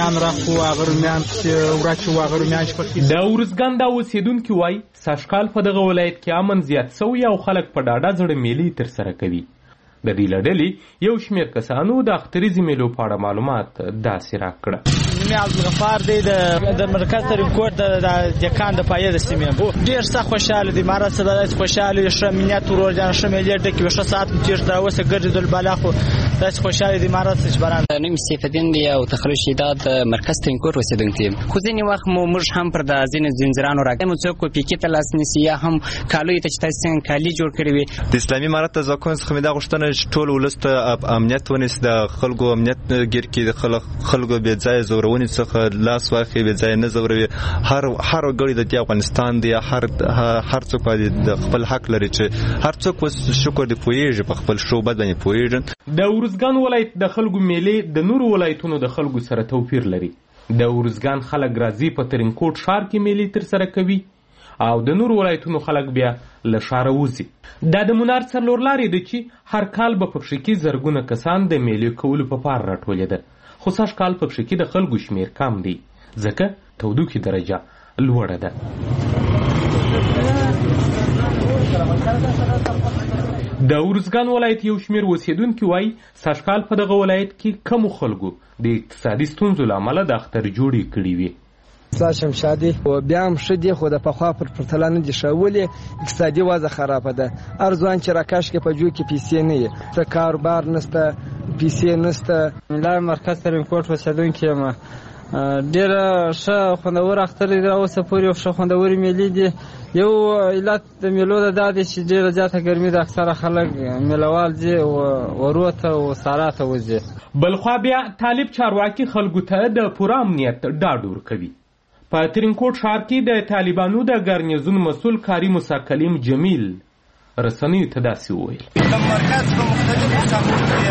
ارزګان دا اوسیدونکي وایي سږکال په دغه ولایت کې امن زیات سوی او خلک په ډاډه زړه میلې ترسره کوي. د دې له ډلې یو شمېر کسانو د اختریزي میلو په اړه معلومات داسې راکړه. نومې عبدالغفار دی د مرکز ترینکوټ د دکان د پایې د سیمې یم. ډېر سخت خوشحاله دی. امارت څه داسې خوشحاله وي ښه امنیت ورور جان ښه میلې ډکې وي ښه ساعت مو تېر تر اوسه ګرځېدل بالا خو داسې خوشحاله دی امارت څه چې بران. نوم سیف الدین دی او تخلص شیداد مرکز ترینکوټ اوسېدونکی یم. خو ځینې وخت مو موږ هم پر د ځینې ځنځیرانو راګرځو مو څوک پیکې ته لاس نیسي یا هم کالو ته چې تاسې څنګه کالي جوړ کړي وي. د اسلامي امارت د ځواکونو څخه مې دا غوښتنه چې ټول ولس ته امنیت ونیسي، د خلکو امنیت ګیر کړي، د خلکو بې ځایه زورونې څخه لاس واخلي، بې ځایه نه زوروي. هر هر وګړی د دې افغانستان دی، هر هر څوک باندې د خپل حق لري چې هر څوک شکر دی پوهېږي په خپل شعبت باندې پوهېږي. د ارزګان ولایت د خلکو میلې د نورو ولایتونو د خلکو سره توپیر لري. د ارزګان خلک راځي په ترینکوټ ښار کې میلې ترسره کوي او د نورو ولایتونو خلک بیا له ښاره وځي. دا د منار څلورلارې ده چې هر کال به په پښې کې زرګونه کسان د میلې کولو په پار راټولېده. خو سږ کال په پښې کې د خلکو شمېر کم دی ځکه تودوخې درجه لوړه ده. د ارزګان ولایت یو شمېر اوسیدونکي وایي سږ کال په دغه ولایت کې کمو خلکو د اقتصادي ستونزو له امله د اختر جوړې کړي وي. ساشم شادي او بیا هم ښه دي خو د پخوا پر پرتله نه دي ښه. ولې اقتصادي وضع خرابه ده. هر ځوان چې راکاش کې په جو کې پیسې نه وي، څه کاروبار نشته، پیسې نشته. لا مرکز ترینکوټ اوسېدونکی یم. ډېره ښه خوندور اختر دی اوسه پورې او ښه خوندورې میلې دي. یو علت د میلو د دا دی چې ډېره زیاته ګرمي ده، اکثره خلک میلوال ځي ورو ته او سارا ته وځي. بلخوا بیا طالب چارواکي خلکو ته د پوره امنیت ډاډ ورکوي. په ترینکوټ ښار کې د طالبانو د ګارنیزون مسؤل کاري موسی کلیم جمیل رسنیو ته داسې وویل. د مرکز په مختلفو ساحو کې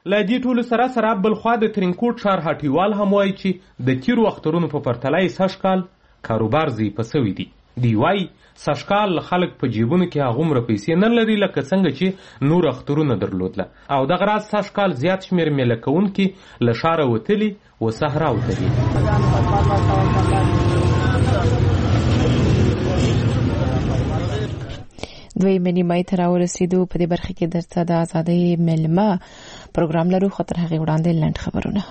له دې ټولو سره سره بلخوا د ترینکوټ ښار هټیوال هم وایي چې د تیرو اخترونو په پرتله یې سږکال کاروبار ضعیفه سوی دی. دی وایي سږکال خلک په جیبونو کې هغومره پیسې نه لري لکه څنګه چې نور اخترونه درلودله او دغه راز سږکال زیات شمېر میله کوونکي له ښاره وتلي و صحراو ته دي. دویمې نیمایي ته راورسېدو. په دې برخه کې درته د ازادۍ میلمه پروګرام لرو، خو تر هغې وړاندې لنډ خبرونه.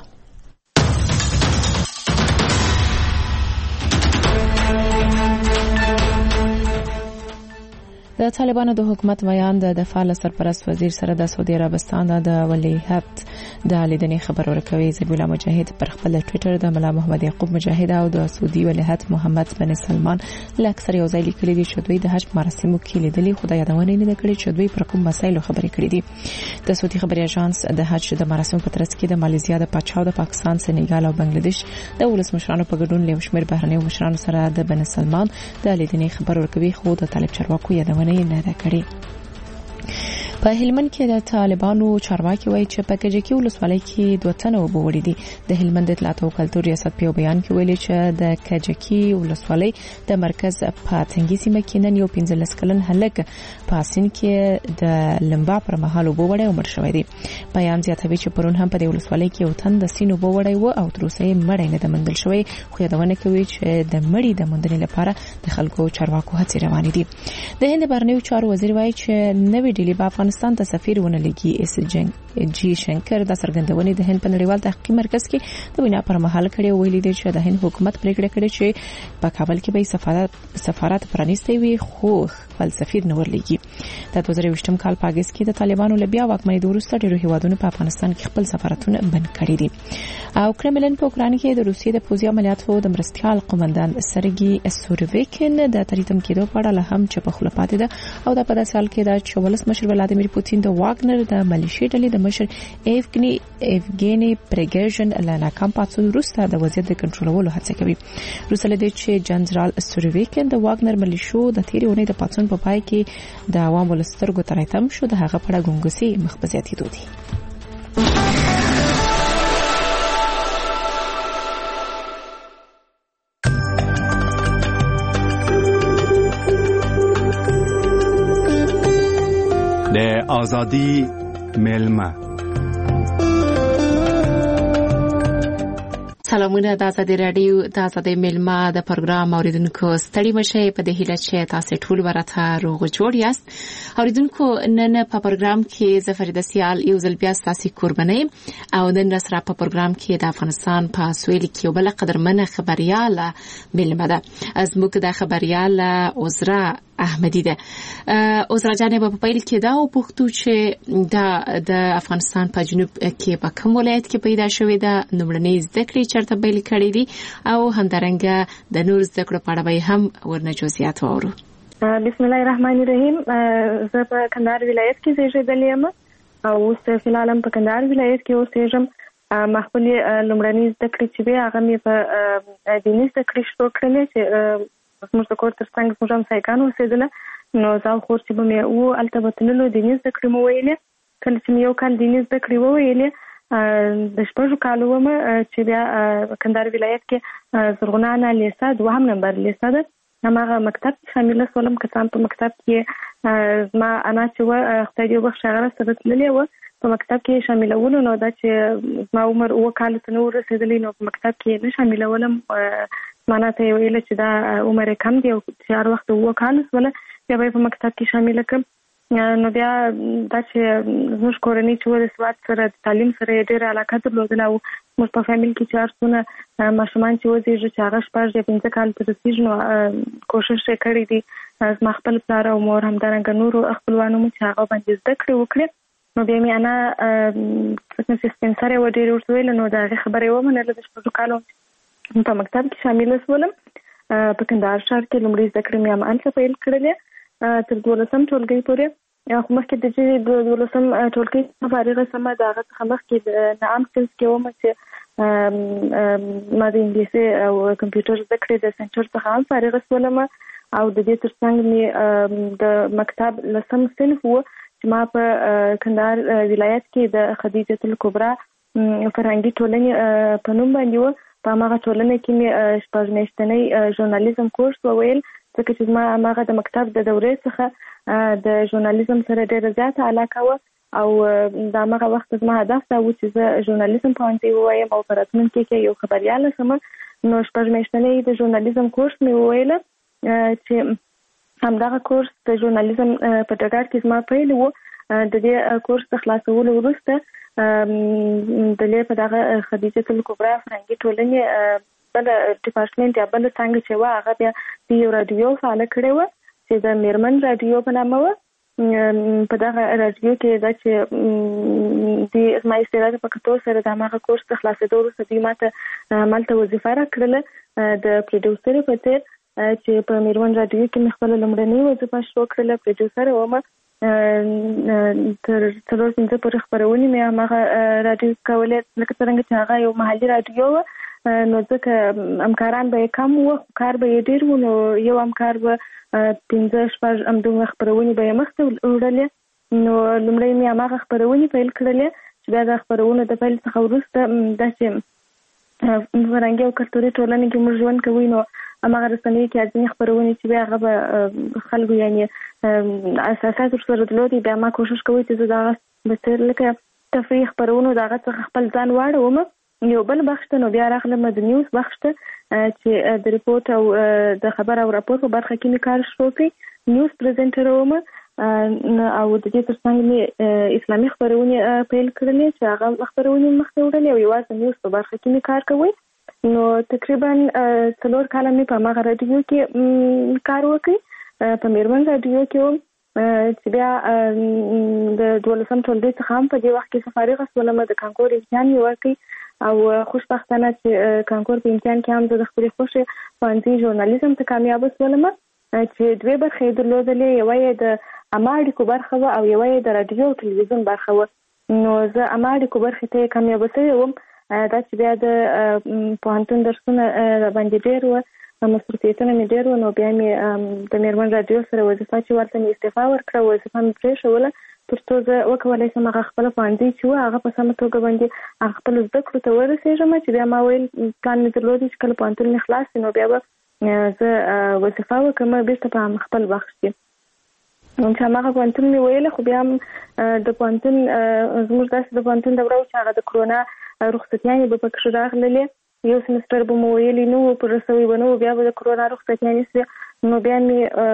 د طالبانو د حکومت بیان د دفاع له سرپرست وزیر سره د سعودي عربستان د ولیعهد د لیدنې خبر ورکوي. زبیلا مجاهد پر خپل ټویټر د ملا محمد یعقوب مجاهد او د سعودي ولیعهد محمد بن سلمان له اکثر یو ځای لیکلي دي چې دوی د حج مراسمو کې لیدلي، خو د یادونه نه کړې چې دوی پر کوم مسایلو خبرې کړې دي. د سعودي خبري اژانس د حج د مراسمو په ترڅ کې د مالیزیا د پاچا د پاکستان، سنیګال او بنگلاديش د ولسمشرانو په ګډون له شمېر بهرنیو مشرانو سره د بن سلمان د لیدنې خبر ورکوي، خو د طالب چارواکو یادونه نه ده کړې. په هلمند کې د طالبانو چارواکي وایي چې په کجکي ولسوالۍ کې دوه تنه وبو وړي دي. د هلمند اطلاعات او کلتور ریاست په بیان کې ویلي چې د کجکي ولسوالۍ د مرکز په تنګي سیمه کې نن یو پنځلس کلن هلک په سین کې د لمبا پر مهال وبو وړي او مړ شوی دی. بیان زیاتوي چې پرون هم په دې ولسوالۍ کې یو تن د سین وبو وړي و او تر اوسه یې مړی نه ده موندل شوی، خو یادونه کوي چې د مړي د موندنې لپاره د خلکو چارواکو هڅې روانې دي. د هند بهرنیو چارو وزیر وایي چې نوې ډیلي په افغانستان ته سفیر ونه لګي. اس جنگ جی شنکر د سرګندونې د هند په نړیوال تحقیقي مرکز کې د وینا پر مهال کړي ویلي دي چې د هند حکومت پریکړه کړې چې په کابل کې به سفارت سفارت پرانیستی وي، خو خپل سفیر نه ورلګي. د دوه زره یوولسم کال په اگست کې د طالبانو له بیا واکمنۍ وروسته ډېرو هیوادونو په افغانستان کې خپل سفارتونه بند کړي دي. او کرملن په اوکران کې د روسیې د پوځي عملیاتو د مرستيال قومندان سرګي سورویکن د تریتم کېدو په اړه هم چې په خپل پاتې ده او د په داسې حال کې د چولس مشر ولادیمیر پوتین د واګنر د ملیشي ډلې د مشر ایفګنی ایفګنی پریګژن له ناکام پاتې وروسته د وضعیت د کنټرولولو هڅه کوي. روسله د چې جنرال سورویکن د واګنر ملیشو د تیرې ونې د پاتون په پای کې د عوام ولسترګو ترایتم شو، د هغه په اړه ګونګسي مخبزياتي دودي. د ازادي میلمه. سلامونه، د ازادي رادیو د ازادي میلمه د پروګرام اوریدونکو ستړي مشه. په دې هیله چې تاسو ټول ورته روغ جوړ یاست. اوریدونکو نن په پروګرام کې زفریده سیال یو ځل بیا تاسو قرباني او نن سره په پروګرام کې د افغانستان په سویل کې یو بل قدرمنه خبرياله میلمه ده. از موږ د خبرياله عذرا احمدی ده. عذرا جانب په پیل کې دا او پوښتو چې د د افغانستان په جنوب کې په کوم ولایت کې پیدا شوې ده، نومړنۍ زده کړې چرته پیل کړې دي او همدارنګه د نور زده کړو په اړه به هم ورنه جزئیات واورو. بسم الله الرحمن الرحیم. زه په کندهار ولایت کې زیږېدلې یم او اوس فلحال په کندهار ولایت کې اوسېږم. ما خپل لومړنۍ زده کړې چې وې هغه مې په دیني زده کړې شروع کړلې چې زموږ د کور تر څنګ زموږ همسایګان اوسېدله، نو زه او خور چې به مې وو هلته به تللو، دیني زده کړې مو ویلې. کله چې مې یو کال دیني زده کړې وویلې د شپږو کالو ومه چې بیا کندهار ولایت کې زرغونه انا لیسه دوهم نمبر لیسه ده، هماغه مکتب کې شامله شولم. که څه هم په مکتب کې زما انا چې وه خدای دې وبخښي هغه راسره تللې وه په مکتب کې شاملولو، نو دا چې زما عمر اووه کالو ته نه ورسېدلی نو په مکتب کې نه شاملولم. مانا ته یې ویله چې دا عمر یې کم دی او چې هر وخت اووه کاله شوله بیا به یې په مکتب کې شامله کړم. نو بیا دا چې زموږ کورنۍ چې وه د سواد سره د تعلیم سره یې ډېره علاقه درلودله او زموږ په فامیل کې چې هر څونه ماشومان چې وزېږي چې هغه شپږ یا پنځه کاله ته رسېږي نو کوشش یې کړی دی زما خپل پلار او مور همدارنګه نورو خپلوانو مو چې هغه باندې زده کړې وکړې. نو بیا مې انا چې سپین سرې وه ډېرې ورته ویله، نو د هغې خبره یې ومنله. د شپږو کالو په مکتب کې شامله شولم. په کندهار ښار کې لومړۍ زده کړې مې همالته پیل کړلې تر دولسم ټولګۍ پورې. خو مخکې د چې د دولسم ټولګۍ څخه فارغه شومه د هغه څخه مخکې د نعام سیلز کې ومه چې ما د انګلیسي او کمپیوټر زده کړې د سنټر څخه هم فارغه شولم او د دې تر څنګ مې د مکتب لسم صنف و چې ما په کندهار ولایت کې د خدیجه الکبرا فرهنګي ټولنې په نوم باندې و. په هغه ټولنه کې مې شپږ میاشتنی ژورنالیزم کورس وویل، ځکه چې زما هغه د مکتب د دورې څخه د ژورنالیزم سره ډېره زیاته علاقه وه او د هغه وخت زما هدف دا و چې زه ژورنالیزم پوهنځي ووایم او په راتلونکي کې یو خبریاله شم. نو شپږ میاشتنی د ژورنالیزم کورس مې وویله چې همدغه کورس د ژورنالیزم په ډګر کې زما پیل و. د دې کورس د خلاصولو وروسته د لې په دغه خدیجه الکبرا فرهنګي ټولنې بل ډپارټمنټ یا بل څنګه چې وه هغه بیا د یو راډیو فعاله کړې وه چې د میرمن راډیو په نامه وه. په دغه راډیو کې دا چې د زما استعداد په کتو سره د هماغه کورس د خلاصېدو وروسته دوی ماته همالته وظیفه راکړله د پروډیوسرې په څېر چې په میرمن راډیو کې مې خپله لومړنۍ وظیفه شروع کړله. پروډیوسره ومه تر څلور پنځه پورې خپرونې مې هماغه راډیو کولې، لکه څرنګه چې هغه یو محلي راډیو وه نو ځکه همکاران به یې کم وو، کار به یې ډېر وو، نو یو همکار به پنځه شپږ همدومره خپرونې به یې مخته وړلې. نو لومړی مې هماغه خپرونې پیل کړلې چې بیا د خپرونو د پیل څخه وروسته داسې فرهنګي او کلتوري ټولنې کې موږ ژوند کوو، نو هماغه رسنیو کې ځینې خپرونې چې بیا هغه به خلکو یعنې اساسات ورسره درلودې، بیا ما کوشش کوي چې زه د هغه په څېر لکه تفریح خپرونو د هغه څخه خپل ځان واړوم. یو بل بخش ته نو بیا راغلم د نیوز بخش ته چې د ریپورټ او د خبر او راپور په برخه کې مې کار شروع کړی، نیوز پریزنټر وم او د دې ترڅنګ مې اسلامي خپرونې پیل کړلې چې هغه خپرونې مخته وړلې او یوازې نیوز په برخه کې مې کار کوي. نو تقریبا څلور کاله مې په هغه راډیو کې کار وکړ په میرمن راډیو کې چې بیا د دولسم ټولګي څخه هم په دې وخت کې فارغه شولم. د کانکور امتحان مې ورکړ او خوشبختانه چې کانکور په امتحان کې هم زه د خپلې خوښې پوهنځي ژورنالیزم ته کامیابه شولم چې دوې برخې یې درلودلې، یوه یې د عامه اړیکو برخه وه او یوه یې د راډیو او تلویزیون برخه وه. نو زه عامه اړیکو برخې ته یې کامیابه شوې وم، دا چې بیا د پوهنتون درسونه راباندې ډېر وه، مصروفیتونه مې ډېر وه، نو بیا مې د میرمن راډیو سره وظیفه چې ورته مې استعفا ورکړه، وظیفه مې پرېښوله تر څو زه وکولی شم هغه خپله پوهنځي چې وه هغه په سمه توګه باندې هغه خپلو زده کړو ته ورسېږم. چې بیا ما ویل پلان مې درلودی چې کله پوهنتون مې خلاص شي نو بیا به زه وظیفه وکړم بېرته په خپل بخش کې. چې هماغه پوهنتون مې ویله، خو بیا هم د پوهنتون زموږ داسې د پوهنتون دوره وه چې هغه د کرونا رخصتیانې به پکښې راغللې، یو سمستر به مو ویلي نه وو پر رسوي به نه وو، بیا به د کرونا رخصتیانې شوې. نو بیا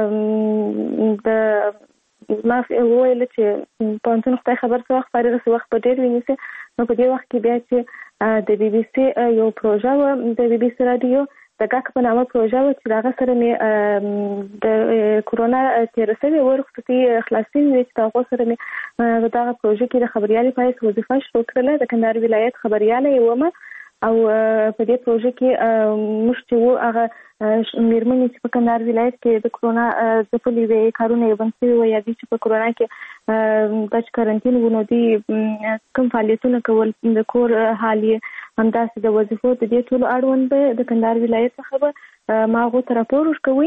مې د ما وویله چې پوهنتون خدای خبر څه وخت فارغه شي، وخت به ډېر ونیسي. نو په دې وخت کې بیا چې د بي بي سي یو پروژه وه، د بي بي سي راډیو د ګاک په نامه پروژه وه چې د هغه سره مې د کرونا تېره شوې وه، رخصتي خلاص شوې وې چې د هغو سره مې په دغه پروژه کې د خبریالۍ په حیث وظیفه شروع کړله. د کندهار ولایت خبریاله یې ومه او په دې پروژه کې موږ چې وو هغه میرمنې چې په کندهار ولایت کې د کرونا ځپلې وې، کارونه یې بند شوي وه، یا دوی چې په کرونا کې دا چې کرنټین وو نو دوی کوم فعالیتونه کول، د کور حال یې همداسې د وظیفو د دې ټولو اړوند به د کندهار ولایت څخه به ما هغو ته راپور ورکوي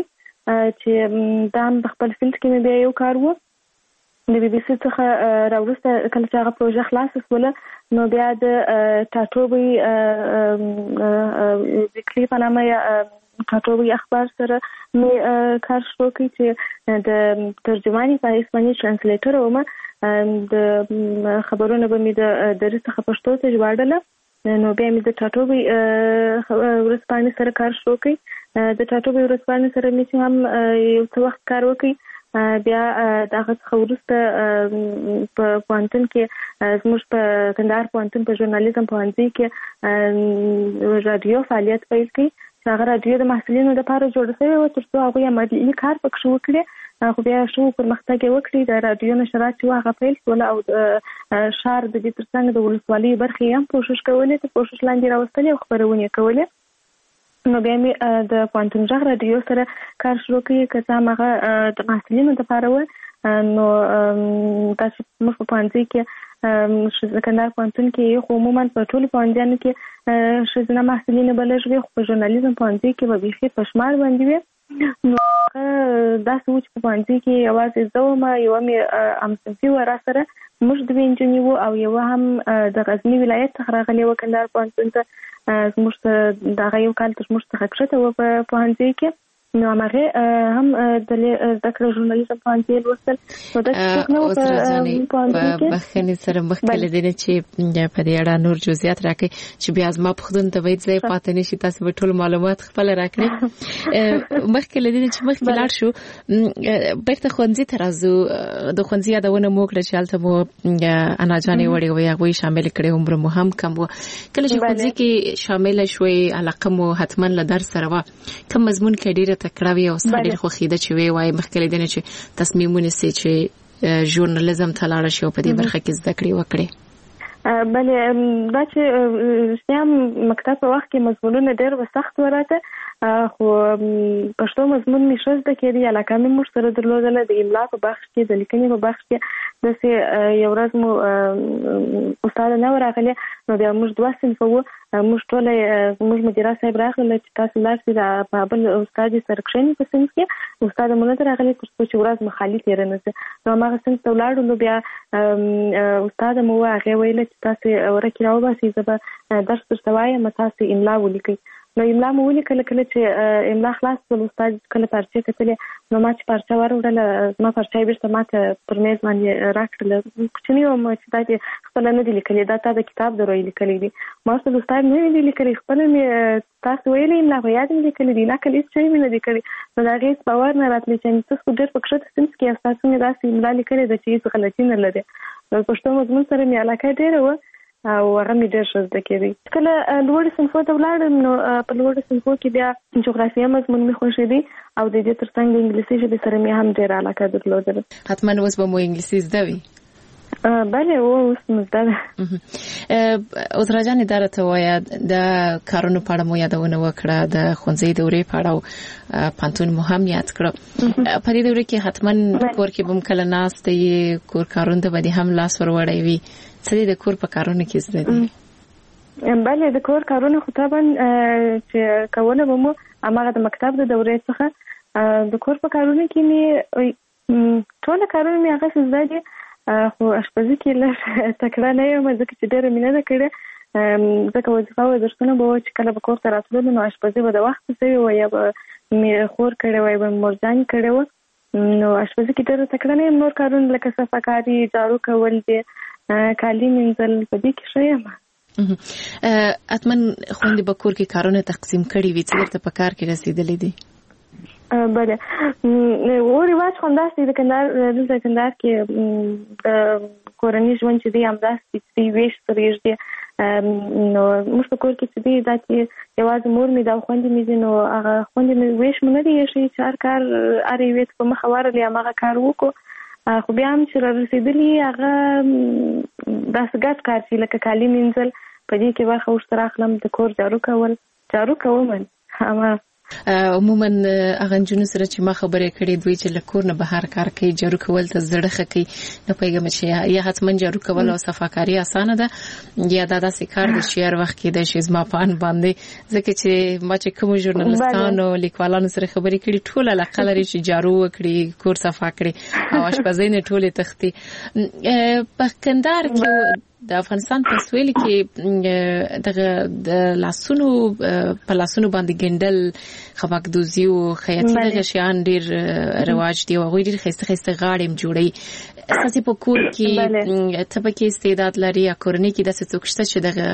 چې دا هم په خپل فیلډ کې مې بیا یو کار و. د بي بي سي څخه راوروسته کله چې هغه پروژه خلاصه شوله نو بیا د ټاټوبۍ ویکلي په نامه یا ټاټوبۍ اخبار سره مې کار شروع کړی چې د ترجمانې په حیث باندې ټرانسلیټر وم. د خبرونه به مې د درس څخه پښتو ته ژباړله، نو بیا مې د ټاټوبۍ ورځپاڼې سره کار شروع کړی. د ټاټوبۍ ورځپاڼې سره مې چې هم یو څه وخت کار وکړي، بیا د هغه څخه وروسته په پوهنتون کې زموږ په کندهار پوهنتون په ژورنالیزم پوهنځي کې راډیو فعالیت پیل کړي چې هغه راډیو د محصلینو دپاره جوړه شوې وه تر څو هغوی عملي کار پکښې وکړي، خو بیا ښه پرمختګ یې وکړي. د راډیو نشرات چې وه هغه پیل شوله او د ښار د دې ترڅنګ د ولسوالیو برخې یې هم کوشش کولې، تر کوشش لاندې راوستلې او خپرونې یې کولې. نو بیا مې د پوهنتون غږ راډیو سره کار شروع کړي، که څه هم هغه د محصلینو دپاره وه. نو دا چې موږ په پوهنځي کې کندهار پوهنتون کې خو عموما په ټولو پوهنځیانو کې ښځینه محصلینې به لږ وي، خو په ژورنالیزم پوهنځي کې به بیخي په شمار باندې وي. نو داسې و چې په پوهنځي کې یوازې زه وم، یوه مې همصنفي وه را سره، موږ دوې نجونې وو او یوه هم د غزني ولایت څخه راغلې وه کندهار پوهنتون ته. زموږ څخه د هغه یو کال تر موږ څخه کښته وه په پوهنځي کې. نو هماغې هم د زده کړه ژورنالیزم پوهنځي لوستل. نو داسې څوک نه وو په پوهنځي کې. بخښنې سره مخکې له دې نه چې په دې اړه نور جزئیات راکړئ چې بیا زما پوښتنو ته باید ځای پاتې نه شي، تاسو به ټول معلومات خپله راکړئ. مخکې له دې نه چې مخکې لاړ شو بېرته ښوونځي ته راځو. د ښوونځي یادونه مو وکړه چې هلته مو اناجانې وړې وې، هغوی شاملې کړې، عمر مو هم کم و. کله چې ښوونځي کې شامله شوئ علاقه مو حتما له درس سره وه، کوم مضمون کې ډېره تکړه وي او ستا ډېر خوښېده چې ویې وایې مخکې له دې نه چې تصمیم ونیسئ چې ژورنالیزم ته لاړه شئ او په دې برخه کې زده کړې وکړئ؟ بلې دا چې رښتیا مکتب په وخت کې مضمونونه ډېر به سخت و راته، خو پښتو مضمون مې ښه زده کېدی، علاقه مې موږ سره درلودله. د املا په بخش کې، د لیکنې په بخش کې داسې یو ورځ مو استاده نه وه راغلې، نو بیا موږ دوه صنفه وو، موږ ټوله زموږ مدیره صاحب راغله چې تاسو لاړ شئ د بل استاد سره کښېنئ په صنف کې. استاده مو نه ده راغلې تر څو چې ورځ مو خالي تېره نه شي. نو هماغه صنف ته ولاړو، نو بیا استاده مو وه، هغې ویله چې تاسې ورکې راوباسئ، زه به درس درته وایم، تاسې املا ولیکئ. نو املا مو ولیکله. کله چې املا خلاص کړل، استاد کله پارچې کتلې، نو ما چې پارچه وروړله، زما پارچه یې بېرته ما ته پر میز باندې راکړله. کوچنۍ وم چې دا دې خپله نه دي لیکلې، دا تا د کتاب درو یې لیکلی دي. ما ورته استاد نه دي لیکلي، خپله مې تاسو ویلې املا خو یاد مې لیکلي دي، نقل هېڅ شی مې نه دی کړی. نو د هغې هېڅ باور نه راتلی چې تاسو خو ډېر په کښته صنف کې یاست، تاسو مې داسې املا لیکلې ده چې هېڅ غلطي نه لري. نو پښتو مضمون سره مې علاقه ډېره وه او هغه مې ډېر ښه زده کېدی. کله لوړو صنفو ته ولاړم، نو په لوړو صنفو کې بیا جغرافیه مضمون مې خوښېدی او د دې تر څنګ د انګلیسي ژبې سره مې هم ډېره علاقه درلودله. حتما اوس به مو انګلیسي زده وي؟ بله، اوس مو زده ده. عذرا جانې دا راته ووایه، د کارونو په اړه مو یادونه وکړه، د ښوونځي دورې په اړه او پوهنتون مو هم یاد کړه. په دې دوره کې حتما کور کې به هم کله ناسته یې، کور کارونو ته به دې هم لاس ور وړی وي. څه دې د کور په کارونو کې زده دي؟ بله، د کور کارونه خو طبعا چې کوله به مو هماغه د مکتب د دورې څخه. د کور په کارونو کې مې ټوله کارونه مې هغه زده دي، خو اشپزي کې لږ تکړه نه یم، ځکه چې ډېره مې نه ده کړې. ځکه وظیفه او درسونه به وه چې کله به کور ته راتللو، نو اشپزي به د وخته شوې وه، یا به مې خور کړې وه، یا به مې مورجانې کړې وه. نو اشپزي کې ډېره تکړه نه یم. نور کارونه لکه صفاکاري، جارو کول دي، کالي مینځل، په دې کې ښه یم. حتما خویندې به کور کې کارونه تقسیم کړي وي، څه درته په کار کې رسېدلی دي؟ بله، و رواج خو همداسې د کندهار دلته کندهار کې د کورني ژوند چې دی همداسې چې ویش سره یږدي. نو موږ په کور کې چې دی دا چې یوازې مور مې دا خویندې مې دي، نو هغه خویندې مې ویش مو نه دی ایښی چې هر کار هر یوې ته په مخه ورغلې هماغه کار وکړو. خو بیا هم چې را رسېدلي هغه داسې ګډ کار چې لکه کالي مینځل، په دې کې برخه ورسره اخلم. د کور جارو کول، جارو کوم همه عموما هغه نجونو سره چې ما خبرې کړې دوی چې له کور نه بهر کار کوي، جارو کول ته زړه ښه کوي. نه پوهېږم چې یا حتما جارو کول او صفاکاري اسانه ده، یا دا داسې کار دی چې هر وخت کېدای شي زما په ان باندې. ځکه چې ما چې کومو ژورنالستانو لیکوالانو سره خبرې کړي، ټول علاقه لري چې جارو وکړي، کور صفا کړي او اشپزۍ نه ټولې تښتي. په کندهار کې د افغانستان په سویل کې دغه د لاسونو په لاسونو باندې ګنډل، خبکدوزي او خیاطي دغه شیان ډېر رواج دي او هغوی ډېر ښایسته ښایسته غاړې هم جوړوي. ستاسې په کور کې ته پکې استعداد لري یا کورنۍ کې داسې څوک شته چې دغه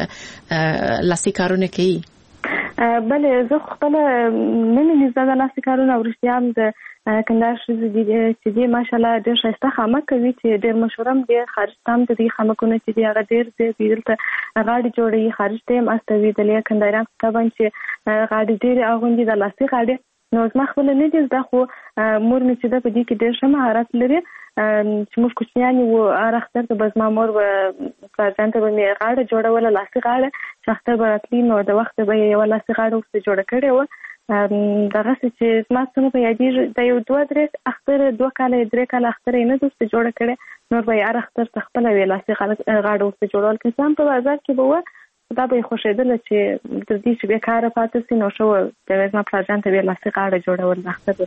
لاسي کارونه کوي؟ بله، زه خپله نه مې زده د لاسي کارونه او رښتیا هم د کندهار ښځې دي چې دي ماشاءالله ډېر ښایسته خامک کوي، چې ډېر مشهوره هم دي. خارج ته هم د دې خامکونه چې دي هغه ډېر دي، دلته غاړې جوړوي، خارج ته هم استوېدلې. کندهاریان طبعا چې غاړې ډېرې اغوندي، د لاسي غاړې. نو زما خپله نه دي زده، خو مور مې چې ده په دې کې ډېر ښه مهارت لري. چې موږ کوچنیان وو، هر اختر ته به زما مور به پلارجان ته به مې غاړه جوړوله، لاسي غاړه، چې اختر به راتلي نو د وخته به یې یوه لاسي غاړه ورته جوړه کړې وه. دغسې چې زما څه مې په یادېږي، دا یو دوه درې اختر دوه کاله درې کاله اختر یې نه ده ورته جوړه کړې، نور به یې هر اختر ته خپله وې لاسي غاړه ورته جوړول. که څه هم په بازار کې به وه، دا به خوشیدل چې د دې چې بیکاره پاتې سي نو شو د زما پلاجان ته ویل چې غاړه جوړول مخته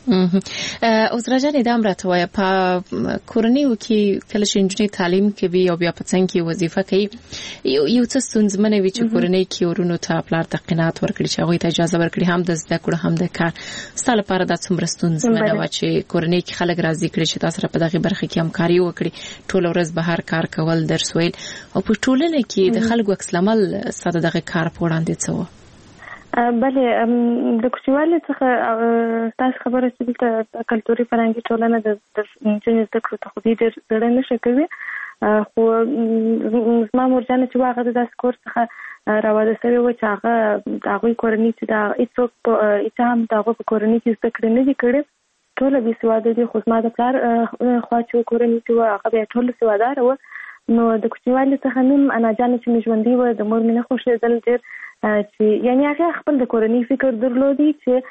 لپاره اوس راځي د امرته وای په کورنیو کې کله چې انجنیر تعلیم کوي او بیا په څنګه کې وظیفه کوي یو څه ستونزمنه وي چې کورنۍ کې ورونو ته پلار تقینات ورکړي چې هغه ته اجازه ورکړي هم د زده کړو هم د کار ستاسو لپاره د څومره ستونزمنه و چې کورنۍ کې خلک راضي کړي چې تاسو په دغه برخه کې همکاري وکړي ټول ورځ بهر کار کول درس ویل او په ټولنه کې د خلکو عکس العمل ساده دغه کار په وړاندې څه و بله د کوچوالي څخه تاسو خبره چې د کلتوري فرهنګي ټولنه د انجنیر زده کړو ته خو دې ډېر زړه نشي کوي خو زما مورجانه چې هغه د داسې کور څخه راواده شوی و چې هغه د هغوی کورنۍ چې د هېڅوک په هېڅ هم د هغو په کورنۍ کې زده کړې نه دي کړې ټوله بې سواده دي خو زما د پلار خوا چې کورنۍ چې وه هغه بیا ټوله سواداره وه نو د کوچنیوالي څخه نیم اناجانې چې مې ژوندي وه د مور مې نه خوښېدل ډېر چې یعنې هغې خپل د کورنۍ فکر درلودي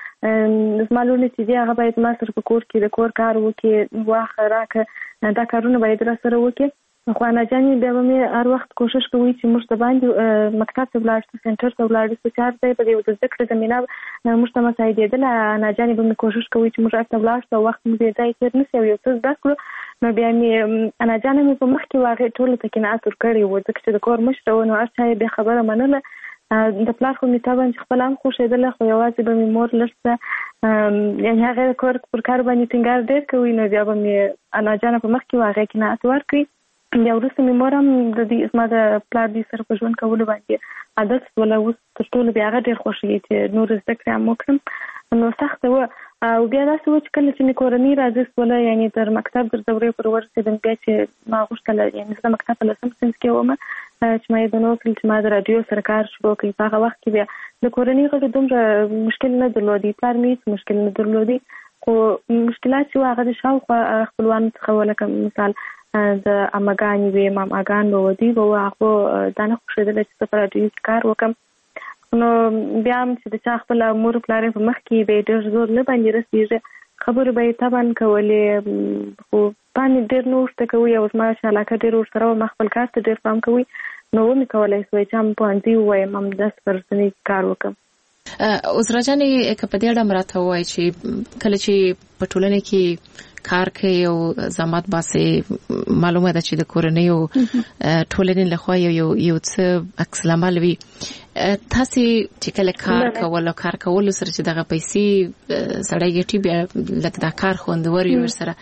چې زما لوڼې چې دي هغه باید ما سره په کور کې د کور کار وکړي واخه راکړه دا کارونه باید را سره وکړي خو اناجانې بیا به مې هر وخت کوشش کوي چې موږ ته باندې مکتب ته ولاړ شو سنټر ته ولاړ شو چې هر ځای په دې د زده کړې زمینه موږ ته مساعدېدله اناجانې به مې کوشش کوي چې موږ هلته ولاړ شو او وخت مو بې ځایه تېر نه شي او یو څه زده کړو نو بیا مې اناجانه مې په مخ کې هغې ټولو ته قناعت ورکړی و ځکه چې د کور مشره و نو هر چا یې بیا خبره منله د پلار خو مې طبعا چې خپله هم خوښېدله خو یوازې به مې مور لږ څه یعنې هغې د کور پر کار باندې ټینګار ډېر کوي نو بیا به مې اناجانه په مخ کې هغې قناعت ورکړي بیا وروسته مې مور هم د دې زما د پلار دې سره په ژوند کولو باندې عادت شوله اوس تر ټولو بیا هغه ډېر خوښوي چې نور زده کړې هم وکړم نو سخته وه او بیا داسې و چې کله چې مې کورنۍ راضي شوله یعنې تر مکتب در دورې پر ورسېدم بیا چې ما غوښتله یعنې زه د مکتب په لسم صنف کې وم چې ما یې د نوکل چې ما د راډیو سره کار شروع کړي په هغه وخت کې بیا د کورنۍ غړو دومره مشکل نه درلودي پلار مې هېڅ مشکل نه درلودي خو مشکلات چې وو هغه د شاوخوا خپلوانو څخه وه لکه مثال د اماګانې وې ماماګان به وه دوی به وه هغو دا نه خوښېدله چې زه په راډیو کې کار وکړم نو بیا هم چې د چا خپله مور پلار په مخ کې به یې ډېر زور نه باندې رسېږي خبرې به یې طبعا کولې خو باندې ډېر نه ورته کوي او زما چې علاقه ډېر ورسره وه ما خپل کار ته ډېر پام کوي نو ومې کولی سوی چې هم پوهنځي ووایم همداسې په رسنۍ کار وکړم عذرا جانې که په دې اړه م راته ووایي چې کله چې په ټولنه کې کار کوي او زحمت باسي معلومه ده چې د کورنۍ او ټولنې لخوا یو یو څه عکس العمل وي تاسو چې کله کار کول او کار کول سره چې دغه پیسې سړی ګټي بیا لکه دا کار خوندور وي ورسره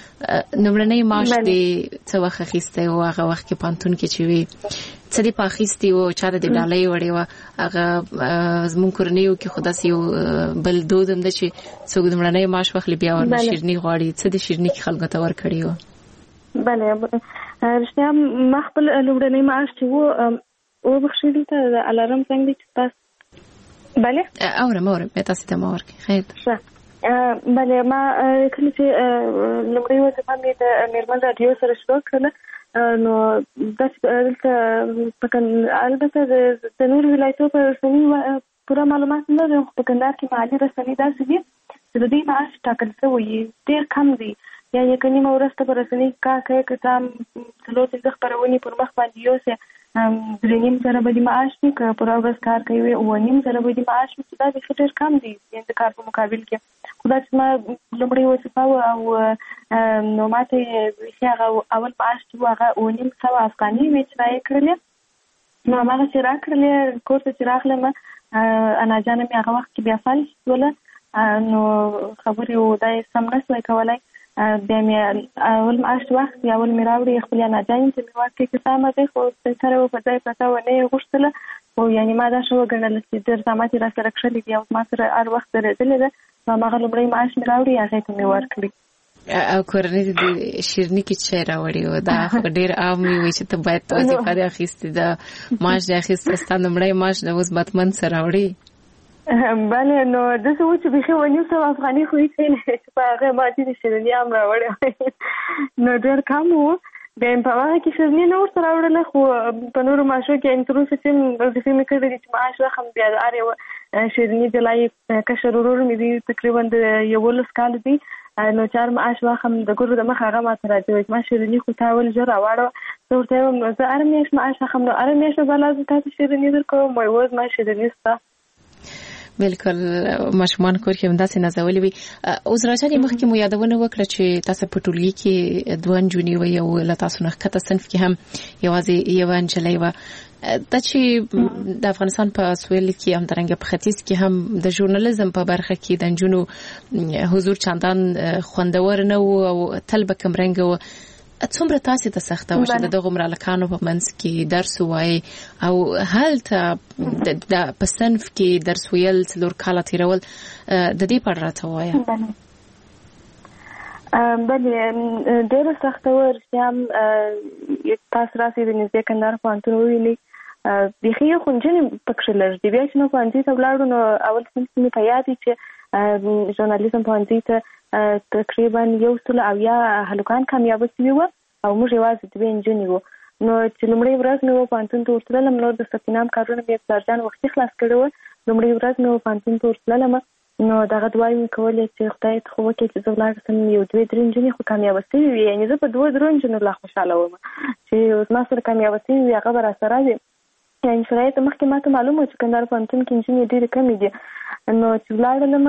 نمړنۍ معاش دې څه وخت اخیستی و هغه وخت کې پانتون کې چې وي څه دې په اخیستي و چا د دې ډالۍ وړې وه هغه زموږ کورنیو کې خو داسې یو بل دود هم ده چې څوک د مړنۍ معاش واخلي بیا ورنه شیرني غواړي څه د شیرني کې خلکو ته ورکړي وه بله رښتیا ما خپل لومړنی معاش چې و وبخښئ دلته د الارم زنګ دی چې تاسو بله اورم اورم بیا تاسې ته ما ورکړئ خیر ښه بله ما کله چې لومړۍ وظیفه مې د میرمن راډیو سره شروع کړله نو داسې دلته البته د نورو ولایتو په رسنۍ پوره معلومات نه لرم خو په کندهار کې محلي رسنۍ داسې دي چې د دوی معاش ټاکل شوی ډېر کم دی یعنې که نیمه ورځ ته په رسنۍ کار کوې که څه هم څلور پنځه خپرونې پر مخ باندې یوسې درې نیم زره به دې معاش وي که پوره ورځ کار کوي اوه نیم زره به دې معاش وي چې دا بیخي ډېر کم دی یعنې د کار په مقابل کې خو دا چې ما لومړۍ وظیفه وه او نو ما ته بیخي هغه اول معاش چې و هغه اوه نیم سوه افغانۍ وې چې را یې کړلې نو هماغه چې را کړلې کور ته چې راغلم اناجانه مې هغه وخت کې بیا فالج شوله نو خبرې و دا یې سم نه سوی کولی بیا مې اول معاش وخت یا اول مې راوړې خپلې اناجانې ته مې ورکړې که څه مزې خو سره و په ځای پرته و نه یې غوښتله خو یعنې ما دا ښه وګڼله چې ډېر زحمت یې را سره کښلي دي او ما سره هر وخت درېدلې ده نو هماغه لومړی معاش مې راوړې هغې ته مې ورکړي او کورنۍ د شیرني کې څه راوړي و دا خو ډېر عام وي چې ته باید وظیفه دې اخیستې ده معاش دې اخیسته ستا لومړی معاش د اوس بتمن څه راوړي بله نو داسې و چې بیخي اوه نیم سوه افغانۍ خو هېڅ نه چې په هغې ما ځینې شیرني هم راوړې نو ډېر کم و بیا مې په هغه کې شیرني نه ورته راوړله خو په نورو معاشو کې یعنې تر اوسه چې وظیفې مې کړې دي چې معاش واخلم بیا د هر یوه شیرني جلا یې کشر ورور مې دی تقریبا د یولس کالو دی نو چار معاش واخم د ګورو د مخ هغه ماته راځي ما شیریني خو تا ول جوړ واړو زه ورته وایم زه هر میاشت معاش واخم نو هر میاشت به لازم تاسو شیریني درکوم وای وز ما شیریني ستا بالکل ماشومان کور کې همداسې نازولې وي. اوس راځي مخکې مو یادونه وکړه چې تاسو په ټولګي کې دوه نجونې وي او له تاسو نه کته صنف کې هم یوازې یو نجلۍ وه. دا چې د افغانستان په سویل کې هم درنګ په ختیځ کې هم د ژورنالیزم په برخه کې د نجونو حضور چندان خوندور نه و او تل به کمرنګ و. څومره تاسو ته سخته و چې دغه مملکانو په منځ کې درس وایي او هلته د په صنف کې درس ویل څلور کاله تیرول د دې په اړه راته وایي؟ بلې ډېره سخته وه رښتیا هم تاسو راسئ د نږدې کندهار پوهنتون وویلي بیخي خو نجونې پکښې لږ دي. بیا چې نو پوهنځي ته ولاړو نو اول صنف کې مې په یاد وي چې ژورنالیزم پوهنځي ته تقریبا یو سل او یا هلکان کامیابه شوي وو او موږ یوازې دوې نجونې وو. نو چې لومړۍ ورځ مې و پوهنتون ته ورتللم نو د ثبت نام کارونه مې پلارجان وختي خلاص کړي وو. لومړۍ ورځ مې و پوهنتون ته ورتللم نو دغه دعاوې مې کولې چې خدای ته خو وکړي چې زه ولاړه سم یو دوې درې نجونې خو کامیابه شوي وي. یعنې زه په دوه درو نجونو لا خوشحاله وم چې زما سره کامیابه شوي وي هغه به راسره وي. یعنې شرایط مخکې ما ته معلوم و چې کندهار پوهنتون کې نجونې ډېرې کمې دي. نو چې ولاړلم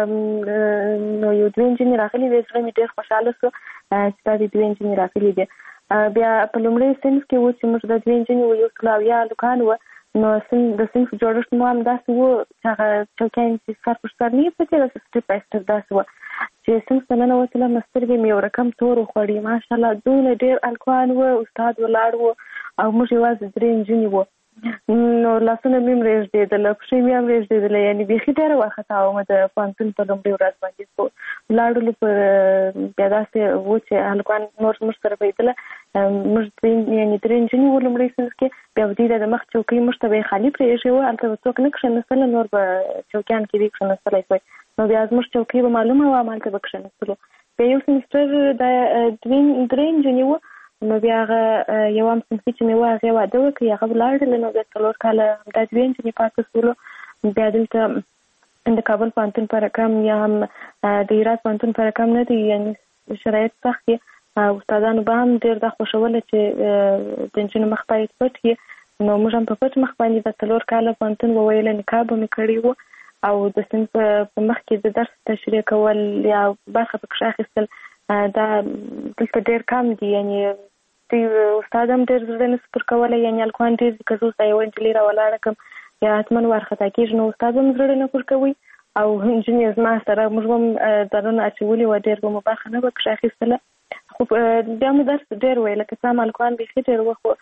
نو یو دوې نجونې راغلې وې زړه مې ډېر خوشحاله شو چې دا دې دوې نجونې راغلې دي. بیا په لومړي صنف کې و چې موږ د دوې نجونې وو یو سل او یا هلکان وو. نو د صنف جوړښت مو هم داسې و چې هغه چوکیان چې سر پر سر نه پټې داسې سټپ بای سټپ داسې وه چې صنف ته ننوتلم سترګې مې یو رقم تور وخوړې. ماشاءالله دونه ډېر هلکان وو استاد ولاړ و او موږ یوازې درې نجونې وو. نو لاسونه مې هم رېږدېدله پښې مې هم رېږدېدله یعنې بیخي ډېره وارخطا وم د پوهنتون په لومړۍ ورځ باندې. خو ولاړلو په بیا داسې و چې هلکان نور زموږ سره بهېدله موږ یعنې درې نجونې وو لومړۍ صنف کې. بیا دوی د مخ چوکۍ موږ ته به یې خالي پرېښې وه هلته به څوک نه کښېنستله نور به چوکیان کې دې کښېنستلی شوی. نو بیا زموږ چوکۍ به معلومه وه همالته به کښېنستلو. بیا یو سمسټر د درې نجونې وو. نو بیا هغه یو هم صنفي چې مې وه هغې واده وکړي هغه ولاړله. نو بیا څلور کاله همدا دوې نجونې پاتې شولو. بیا دلته د کابل پوهنتون په رقم یا هم د هرات پوهنتون په رقم نه دی یعنې شرایط سخت دي. استادانو به هم ډېر دا خوښوله چې د نجونو مخ باید پټ وي. نو موږ هم په پټ مخ باندې د څلور کاله پوهنتون وویله نقاب به مې کړی و او د صنف په مخ کې د درس تشریح کول یا برخه پکښې اخیستل دا دلته ډېر کم دي. یعنې دوی استاد هم ډېر زړه نه سپر کولی یعنې هلکان ډېر دي که زه اوس دا یوه نجلۍ راولاړه کړم یا حتما وارخطا کېږي نو استاد هم زړه نه پر کوي او نجونې زما سره موږ به هم ځانونه اچولي وه ډېر به مو برخه نه به کښې اخیستله. خو بیا مو درس ډېر ویل که څه هم هلکان بیخي ډېر وه خو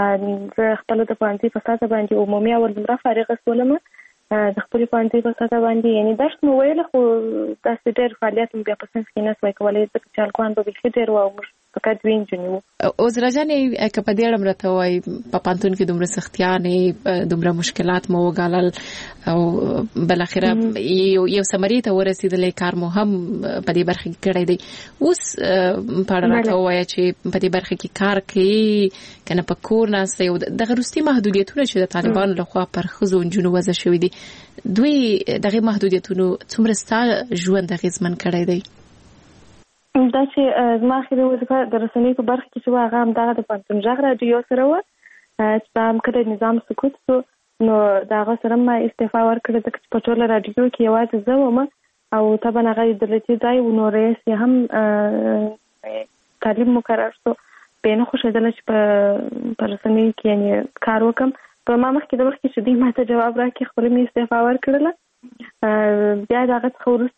زه خپله د پوهنځي په سطحه باندې عمومي اول نمره فارغه شولم د خپلې پوهنځي په سطحه باندې یعنې درس مو ویله خو داسې ډېر فعالیت مو بیا په صنف کې نه سوی کولی ځکه چې هلکان به بیخي ډېر وه او موږ فقط دوې نجونې وو. عذرا جانې که په دې اړه م راته ووایي په پوهنتون کې دومره سختیانې دومره مشکلات مو وګالل او بالاخره یو ثمرې ته ورسېدلی کار مو هم په دې برخه کې کړی دی. اوس په اړه راته ووایه چې په دې برخه کې کار کوي که نه په کور ناسته یو دغه وروستي محدودیتونه چې د طالبانو لخوا پر ښځو نجونو وضع شوي دي دوی دغې محدودیتونو څومره ستا ژوند اغېزمن کړی دی؟ دا چې زما اخري وظیفه د رسنۍ په برخه کې چې وه هغه همدغه د پوهنتون غږ راډیو سره وه چې دا هم کله نظام سکوت شو نو د هغه سره ما استعفا ورکړه ځکه چې په ټوله راډیو کې یوازې زه وم او طبعا هغه دولتي ځای و نو رئیس یې هم تعلیم مقرر شو. بیا نه خوښېدله چې په رسنیو کې یعنې کار وکړم. په ما مخکې د مخکې چې دوی ما ته جواب راکړي خپله مې استعفا ورکړله. بیا د هغه څخه وروسته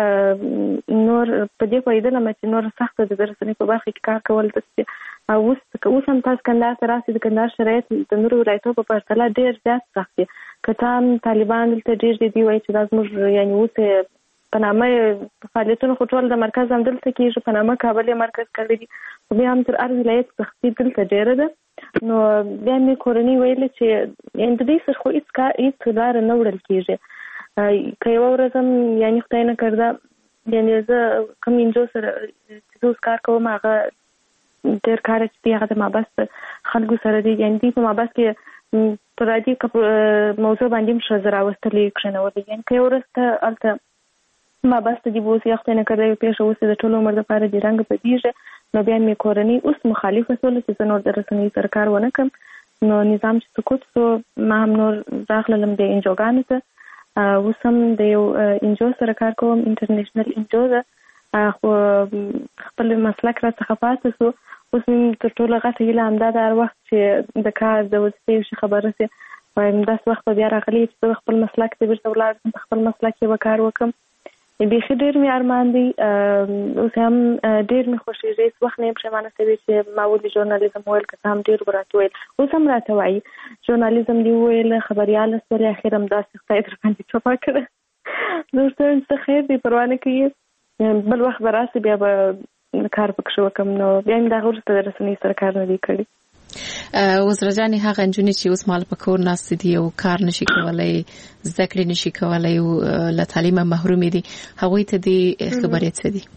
مې نور په دې پوهېدلم چې نور سخته ده د رسنۍ په برخه کې کار کول داسې اوس اوس هم تاسو کندهار ته راسئ د کندهار شرایط د نورو ولایتونو په پرتله ډېر زیات سخت دي. که څه هم طالبان دلته ډېر دي دوی وایي چې دا زموږ یعنې اوس په نامه فعالیتونه خو ټول د مرکز هم دلته کېږي په نامه کابل یې مرکز کړی دي خو بیا هم تر هر ولایت سختي دلته ډېره ده. نو بیا مې کورنۍ ویلې چې یعنې د دوی سره خو هېڅ کار هېڅ لاره نه وړل کېږي. که یوه ورځ هم یعنې خدای نه کرده یعنې زه کوم انجو سره چې زه اوس کار کوم هغه ډېر کار چې دی هغه د مابس خلکو سره دی یعنې دوی په مابس کې په رادیو موضوع باندې هم ښځه راوستلې کښېنولې یعنې که یوه ورځ ته هلته ما بس ته دی بوس یختنه کړی پیښه اوس د ټولو عمر لپاره د رنګ په دیږي نو بیا مې کورنۍ اوس مخالفه سول چې نور د رسنۍ سرکار ونه کم نو نظام چې سقوط سو ما هم نور راغلم د انجوګانو ته اوس هم د یو انجو سره کار کوم انټرنیشنل انجو ده خو خپل مسلک را څخه پاتې سو اوس مې تر ټولو غټه هیله همدا ده هر وخت چې د کار د وظیفې شي خبره سي وایم داس وخت بیا راغلی چې خپل مسلک ته بیرته ولاړم خپل مسلک یې وکړ وکم بیخي ډېر مې ارمان دی اوس هم ډېر مې خوښېږي هېڅ وخت نه یم پښیمانه شوې چې ما ولې ژورنالیزم وویل که څه هم ډېر به راته ویل اوس هم راته وایي ژورنالیزم دې وویل خبریاله سولې اخر هم داسې خدای در باندې چوپه کړه نو ورته ویل څه خیر دی پروا نه کوي بل وخت به راسي بیا به کار پکښې وکړم نو بیا مې د هغه وروسته د رسنۍ سره کار نه دی کړی وزره جانې هغه نجونې چې اوس مال په کور ناستې دي او کار نشي کولی زده کړې نشي کولی او له تعلیمه محرومې دي هغوی ته دې خبرې څه دي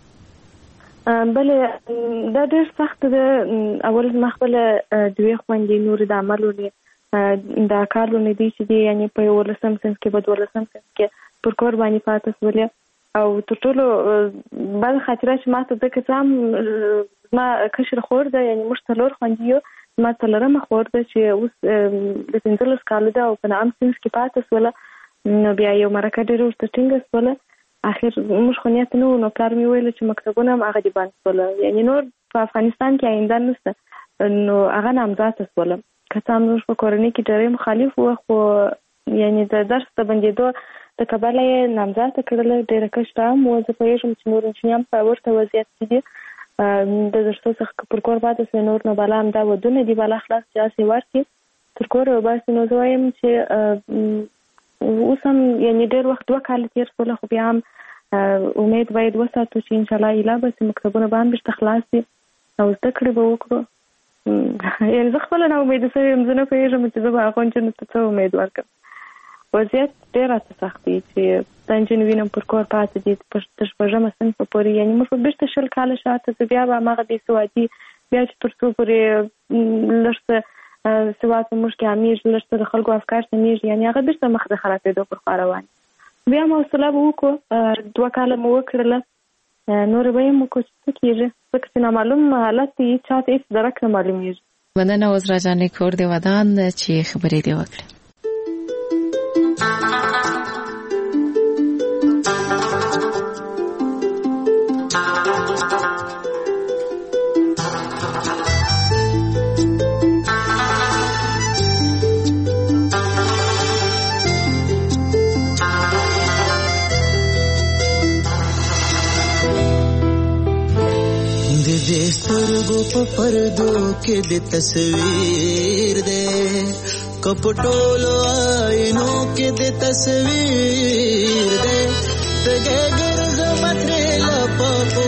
بله دا ډېر سخت ده اول زما خپله دوې خویندې نورې د عملونې دا کارونه دي چې دي یعنې په یولسم صنف کې په دولسم صنف کې پر کور باندې پاتې سولې او تر ټولو بده خاطره چې ما ته ده که څه هم زما کشر خور ده یعنې موږ څلور خویندې یو ما څلورمه خور ده چې اوس د پنځلس کاله ده او په نهم صنف کې پاتې سوله نو بیا یو مرکه ډېره ورته ټینګه سوله اخر موږ خو نیت نه و نو پلار مې ویل چې مکتبونه هم هغه دې بند سوله یعنې نور په افغانستان کې آینده نشته نو هغه نامزاده سوله که څه هم موږ په کورنۍ کې ډېری مخالف وو خو یعنې د درس د بندېدو د کبله یې نامزاده کړله ډېره کشره هم وه زه پوهېږم چې نور نجونې هم په ورته وضعیت کې دي د درسو څخه پر کور پاتې سوی نور نو بالا همدا ودونه دي بالا خلاص چې هسې ورکړي تر کوره وباسي نو زه وایم چې اوس هم یعنې ډېر وخت دوه کاله تېر سوله خو بیا هم امید باید وساتو چې انشاءالله ایله به سي مکتبونه به هم بېرته خلاص دي او زده کړې به وکړو یعنې زه خپله نا امیده سوې یم زه نه پوهېږم چې زه به هغو نجونو ته څه امید ورکړم وضعیت ډېر راته سخت دی چې دا نجونې وینم پر کور پاتې دي تر شپږمه صنفه پورې یعنې موږ به بېرته شل کاله شاته ځو بیا به هماغه بې سوادي بیا چې تر څو پورې لږ څه سواد په موږ کې عامېږي لږ څه د خلکو افکار سمېږي یعنې هغه بېرته مخ د خرابېدو پر خوا روان بیا مو حوصله به وکړو دوه کاله مو وکړله نورې به یې وکړو چې څه کېږي ځکه چې نامعلوم حالت دی چا ته هېڅ درک نه معلومېږي مننه عذرا جانې کور دې ودان چې خبرې دې وکړې سترګو په پردو کې د تصویر دې کپټولو آینو کې د تصویر دې تګه ګرځم ترې لپاپو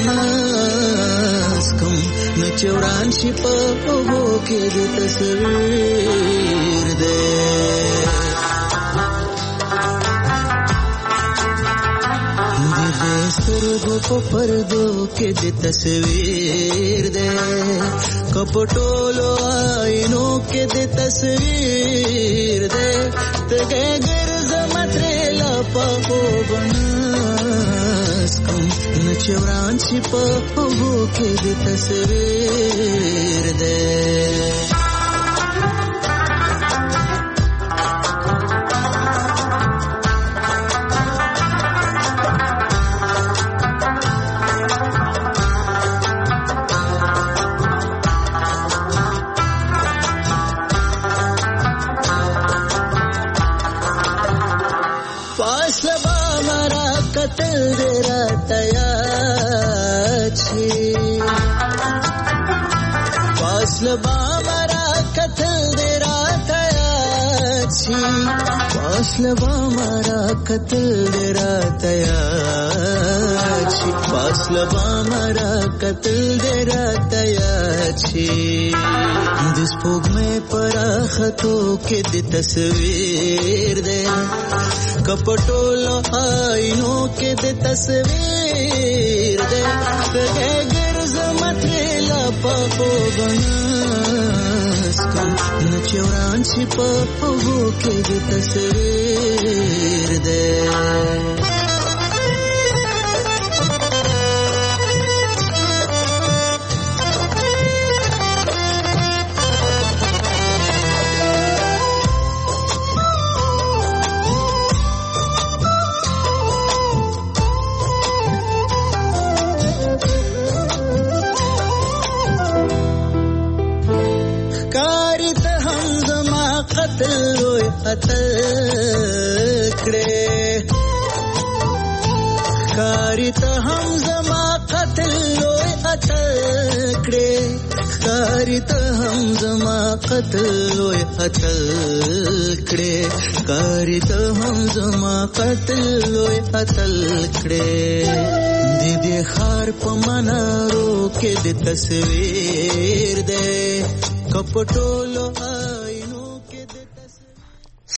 بناس کوم نچوران شي په اوبو کې د تصویر دې سترګو په پردو کې د تصویر دې کپټولو آینو کې د تصویر دې تګه ګرځم ترې لپاپو بناس کوم نچوران شي په اوبو کې د تصویر دې فاصله مارا قتل درا تیار چی فاصله مارا قتل درا تیار چی دس پوگ میں پراختو کې د تصویر دے کپټولو آینو کې د تصویر دے تګه ګرځم ترې لپاپو بناس کوم نچوران شي په اوبو کې د تصویر دې لوی اتل کړې کاری ته هم زما قتل لوی اتل کړې کاری ته هم زما قتل لوی اتل کړې کاری ته هم زما قتل لوی اتل کړې دې دې خار په منارو کې د تصویر دې کپټولو